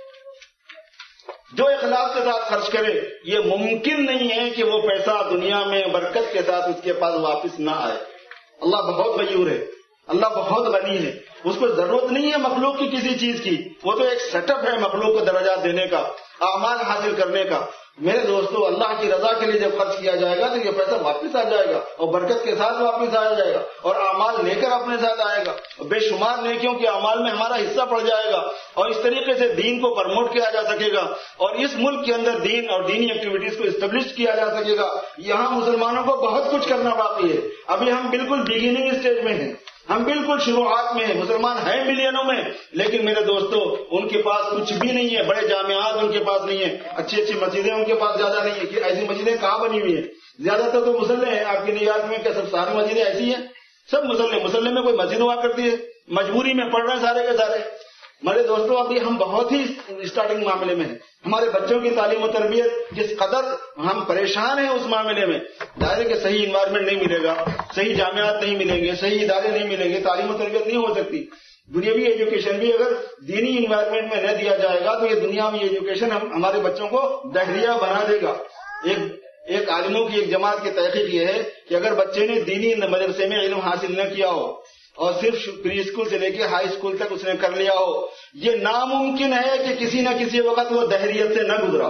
جو اخلاص کے ساتھ خرچ کرے, یہ ممکن نہیں ہے کہ وہ پیسہ دنیا میں برکت کے ساتھ اس کے پاس واپس نہ آئے. اللہ بہت غیور ہے, اللہ بہت غنی ہے, اس کو ضرورت نہیں ہے مخلوق کی کسی چیز کی. وہ تو ایک سیٹ اپ ہے مخلوق کو درجات دینے کا, اعمال حاصل کرنے کا. میرے دوستو, اللہ کی رضا کے لیے جب خرچ کیا جائے گا تو یہ پیسہ واپس آ جائے گا, اور برکت کے ساتھ واپس آ جائے گا, اور اعمال لے کر اپنے ساتھ آئے گا. بے شمار نیکیوں کے اعمال میں ہمارا حصہ پڑ جائے گا, اور اس طریقے سے دین کو پروموٹ کیا جا سکے گا, اور اس ملک کے اندر دین اور دینی ایکٹیویٹیز کو اسٹیبلش کیا جا سکے گا. یہاں مسلمانوں کو بہت کچھ کرنا باقی ہے. ابھی ہم بالکل بگننگ اسٹیج میں ہیں, ہم بالکل شروعات میں ہیں. مسلمان ہیں ملینوں میں, لیکن میرے دوستو ان کے پاس کچھ بھی نہیں ہے. بڑے جامعات ان کے پاس نہیں ہیں, اچھی اچھی مسجدیں ان کے پاس زیادہ نہیں ہیں. کہ ایسی مسجدیں کہاں بنی ہوئی ہیں؟ زیادہ تر تو مسلح ہیں. آپ کی نیویارک میں کیا سب ساری مسجدیں ایسی ہیں؟ سب مسلح. مسلح میں کوئی مسجد ہوا کرتی ہے, مجبوری میں پڑھ رہے ہیں سارے کے سارے. میرے دوستو ابھی ہم بہت ہی اسٹارٹنگ معاملے میں ہیں. ہمارے بچوں کی تعلیم و تربیت جس قدر ہم پریشان ہیں اس معاملے میں, ظاہر ہے کہ صحیح انوائرمنٹ نہیں ملے گا, صحیح جامعات نہیں ملیں گے, صحیح ادارے نہیں ملیں گے, تعلیم و تربیت نہیں ہو سکتی. دنیاوی ایجوکیشن بھی اگر دینی انوائرمنٹ میں نہ دیا جائے گا تو یہ دنیاوی ایجوکیشن ہم ہمارے بچوں کو دہریہ بنا دے گا. ایک ایک عالموں کی ایک جماعت کی تحقیق یہ ہے کہ اگر بچے نے دینی مدرسے میں علم حاصل نہ کیا ہو اور صرف پری اسکول سے لے کے ہائی اسکول تک اس نے کر لیا ہو, یہ ناممکن ہے کہ کسی نہ کسی وقت وہ دہریت سے نہ گزرا.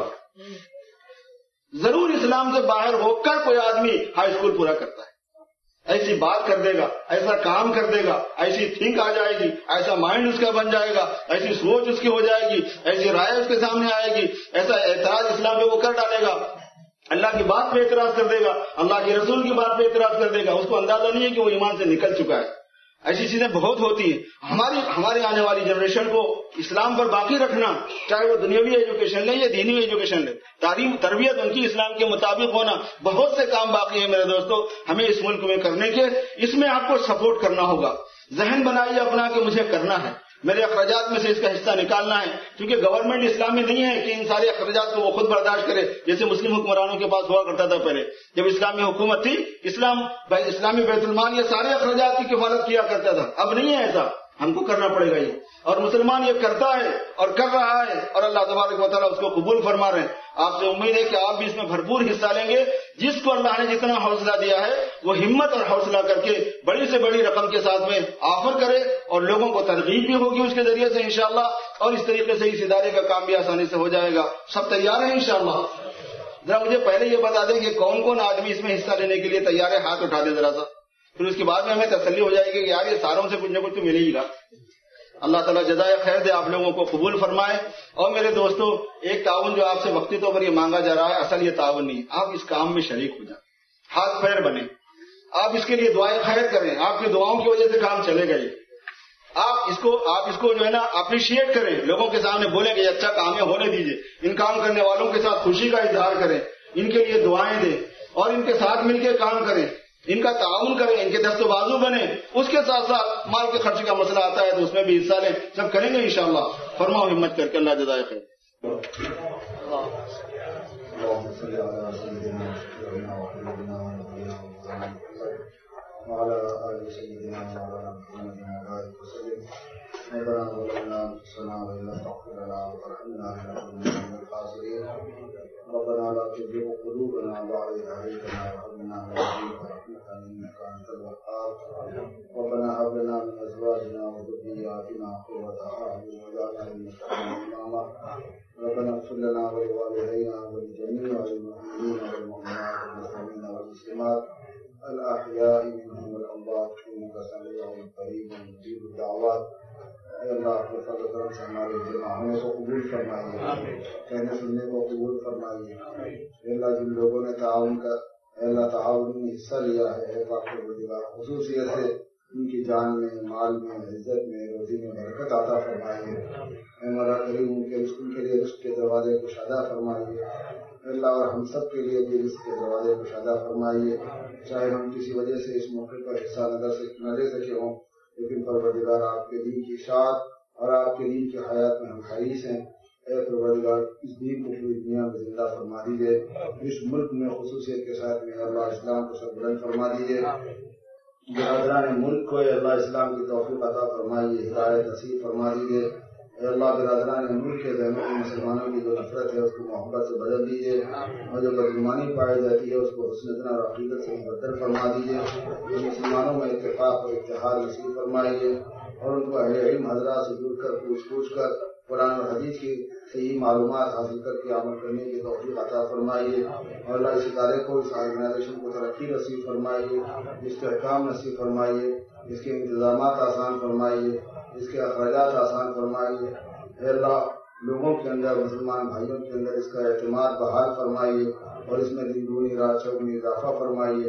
ضرور اسلام سے باہر ہو کر کوئی آدمی ہائی اسکول پورا کرتا ہے. ایسی بات کر دے گا, ایسا کام کر دے گا, ایسی تھنک آ جائے گی, ایسا مائنڈ اس کا بن جائے گا, ایسی سوچ اس کی ہو جائے گی, ایسی رائے اس کے سامنے آئے گی, ایسا اعتراض اسلام پہ وہ کر ڈالے گا, اللہ کی بات پہ اعتراض کر دے گا, اللہ کے رسول کی بات پہ اعتراض کر دے گا. اس کو اندازہ نہیں ہے کہ وہ ایمان سے نکل چکا ہے. ایسی چیزیں بہت ہوتی ہیں. ہماری ہمارے آنے والی جنریشن کو اسلام پر باقی رکھنا, چاہے وہ دنیاوی ایجوکیشن لے یا دینی ایجوکیشن لے, تعلیم تربیت ان کی اسلام کے مطابق ہونا, بہت سے کام باقی ہیں میرے دوستو ہمیں اس ملک میں کرنے کے. اس میں آپ کو سپورٹ کرنا ہوگا. ذہن بنائیے اپنا کہ مجھے کرنا ہے, میرے اخراجات میں سے اس کا حصہ نکالنا ہے, کیونکہ گورنمنٹ اسلامی نہیں ہے کہ ان سارے اخراجات کو وہ خود برداشت کرے جیسے مسلم حکمرانوں کے پاس ہوا کرتا تھا پہلے. جب اسلامی حکومت تھی اسلام اسلامی بیت المال یہ سارے اخراجات کی کفالت کیا کرتا تھا. اب نہیں ہے ایسا, ہم کو کرنا پڑے گا یہ, اور مسلمان یہ کرتا ہے اور کر رہا ہے, اور اللہ تبارک و تعالیٰ اس کو قبول فرما رہے ہیں. آپ سے امید ہے کہ آپ بھی اس میں بھرپور حصہ لیں گے. جس کو اللہ نے جتنا حوصلہ دیا ہے وہ ہمت اور حوصلہ کر کے بڑی سے بڑی رقم کے ساتھ میں آفر کرے, اور لوگوں کو ترغیب بھی ہوگی اس کے ذریعے سے انشاءاللہ, اور اس طریقے سے اس ادارے کا کام بھی آسانی سے ہو جائے گا. سب تیار ہیں انشاءاللہ؟ ذرا مجھے پہلے یہ بتا دیں کہ کون کون آدمی اس میں حصہ لینے کے لیے تیار ہے, ہاتھ اٹھا دیں ذرا سا, پھر اس کے بعد میں ہمیں تسلی ہو جائے گی کہ یار یہ ساروں سے کچھ نہ کچھ تو ملے ہی گا. اللہ تعالیٰ جزائے خیر دے, آپ لوگوں کو قبول فرمائے. اور میرے دوستو ایک تعاون جو آپ سے وقتی طور پر یہ مانگا جا رہا ہے, اصل یہ تعاون نہیں, آپ اس کام میں شریک ہو جائیں, ہاتھ پیر بنے, آپ اس کے لیے دعائیں خیر کریں, آپ کی دعاؤں کی وجہ سے کام چلے گا. یہ آپ اس کو آپ اس کو جو ہے نا اپریشیٹ کریں، لوگوں کے سامنے بولیں کہ اچھا کام ہے، ہونے دیجیے، ان کام کرنے والوں کے ساتھ خوشی کا اظہار کریں، ان کے لیے دعائیں دیں اور ان کے ساتھ مل کے کام کریں، ان کا تعاون کریں، ان کے دست و بازو بنیں. اس کے ساتھ ساتھ مال کے خرچ کا مسئلہ آتا ہے تو اس میں بھی حصہ لیں. سب کریں گے انشاءاللہ. فرماؤ ہمت کر کے، اللہ جزائے خیر. وعلى آل سيدنا مولانا محمد وبارك وسلم. ربنا ظلمنا أنفسنا وإن لم تغفر لنا وترحمنا لنكونن من الخاسرين. ربنا لا تزغ قلوبنا بعد إذ هديتنا وهب لنا من لدنك رحمة إنك أنت الوهاب. ربنا هب لنا من أزواجنا وذرياتنا قرة أعين واجعلنا للمتقين إماما. ربنا اغفر لنا ولوالدينا ولجميع المؤمنين والمؤمنات والمسلمين والمسلمات الأحياء منهم والأموات إنك سميع قريب مجيب الدعوات. اے اللہ اپنے فضل و کرم سے ہمارے جماعتوں کو قبول فرمائیے، کہنے سننے کو قبول فرمائیے. اے اللہ جن لوگوں نے تعاون کا اے اللہ تعاون میں حصہ لیا ہے، اے پاک پروردگار خصوصیت سے ان کی جان میں، مال میں، عزت میں، روزی میں برکت عطا فرمائیے. اے مولا کریم ان کے رزق کے لیے رزق کے دروازے کشادہ فرمائیے. اللہ اور ہم سب کے لیے بھی رزق کے دروازے کشادہ فرمائیے. چاہے ہم کسی وجہ سے اس موقع پر حصہ نہ لے سکے ہوں، لیکن پروردگار آپ کے دین کی اشاعت اور آپ کے دین کی حیات میں ہم حریص ہیں. اے پروردگار اس دین کو پوری دنیا میں زندہ فرما دیجیے. اس ملک میں خصوصیت کے ساتھ میں اللہ اسلام کو سربلند فرما دیجیے. برادران ملک کو اے اللہ اسلام کی توفیق عطا فرمائیے، ہدایت نصیب فرما دیجیے. اے اللہ برادران ملک کے ذہنوں میں مسلمانوں کی جو نفرت ہے اس کو محبت سے بدل دیجیے، اور جو بدگمانی پائی جاتی ہے اس کو حسن اور عقیدت سے مبدل فرما دیجیے. مسلمانوں میں اتفاق اور اتحاد نصیب فرمائیے، اور ان کو اہل علم حضرات سے جڑ کر پوچھ پوچھ کر قرآن اور حدیث کی صحیح معلومات حاصل کر کے عمل کرنے کی توفیق عطا فرمائیے. اور اللہ اس ادارے کو، اس آرگنائزیشن کو ترقی نصیب فرمائیے، استحکام نصیب فرمائیے، اس کے انتظامات آسان فرمائیے، اس کے اخراجات آسان فرمائیے. اے اللہ لوگوں کے اندر، مسلمان بھائیوں کے اندر اس کا اعتماد بحال فرمائیے، اور اس میں دن دگنی رات چوگنی اضافہ فرمائیے.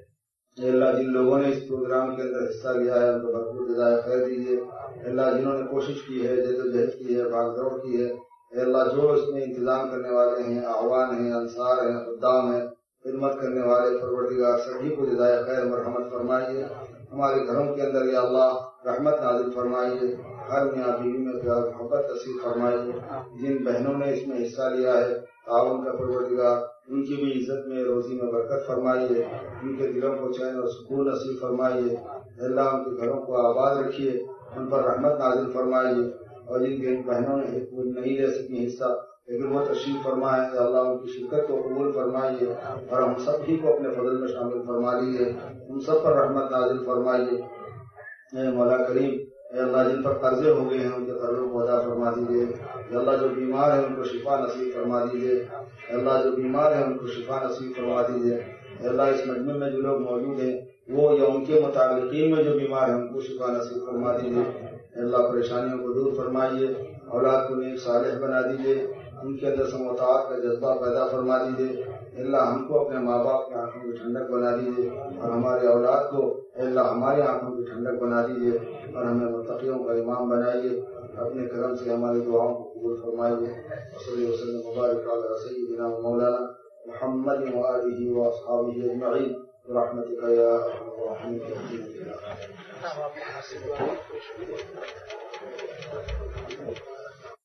اے اللہ جن لوگوں نے اس پروگرام کے اندر حصہ لیا ہے ان کو بھرپور جزائے خیر دیجیے. اے اللہ جنہوں نے کوشش کی ہے، جد و جہد کی ہے، بھاگ دوڑ کی ہے، اے اللہ جو اس میں انتظام کرنے والے ہیں، اعوان ہیں، انصار ہیں، خدام ہیں، خدمت کرنے والے، پروردگار سبھی کو جزائے خیر مرحمت فرمائیے. ہمارے گھروں کے اندر یا اللہ رحمت نازل فرمائیے. ہر میاں بیوی میں پیار محبت نصیب فرمائیے. جن بہنوں نے اس میں حصہ لیا ہے تعاون کا پروردگار ان کی بھی عزت میں، روزی میں برکت فرمائیے. ان کے دلوں کو چین اور سکون نصیب فرمائیے. اللہ ان کے گھروں کو آباد رکھیے، ان پر رحمت نازل فرمائیے. اور جن کی بہنوں نے نہیں لے سکی حصہ لیکن وہ تشریف فرمائے، اللہ ان کی شرکت کو قبول فرمائیے، اور ہم سب ہی کو اپنے فضل میں شامل فرما لیجیے. ہم سب پر رحمت نازل فرمائیے. اے مولا کریم، اے اللہ جن پر قرضے ہو گئے ہیں ان کے قرضوں کو ادا فرما دیجیے. اے اللہ جو بیمار ہیں ان کو شفا نصیب فرما دیجیے. اے اللہ جو بیمار ہیں ان کو شفا نصیب فرما دیجیے. اے اللہ اس مجمع میں جو لوگ موجود ہیں وہ یا ان کے متعلقین میں جو بیمار ہیں ان کو شفا نصیب فرما دیجیے. اے اللہ پریشانیوں کو دور فرمائیے، اولاد کو نیک صالح بنا دیجیے، ان کے اندر سماعت کا جذبہ پیدا فرما دیجیے. اللہ ہم کو اپنے ماں باپ کی آنکھوں کی ٹھنڈک بنا دیجیے، اور ہمارے اولاد کو اللہ ہماری آنکھوں کی ٹھنڈک بنا دیجیے، اور ہمیں متقیوں کا امام بنائیے. اپنے کرم سے ہماری دعاؤں کو قبول فرمائیے. صلی اللہ وسلم مبارک علی سیدنا و مولانا محمد و آلہ و اصحابہ اجمعین برحمتک یا ارحم الراحمین.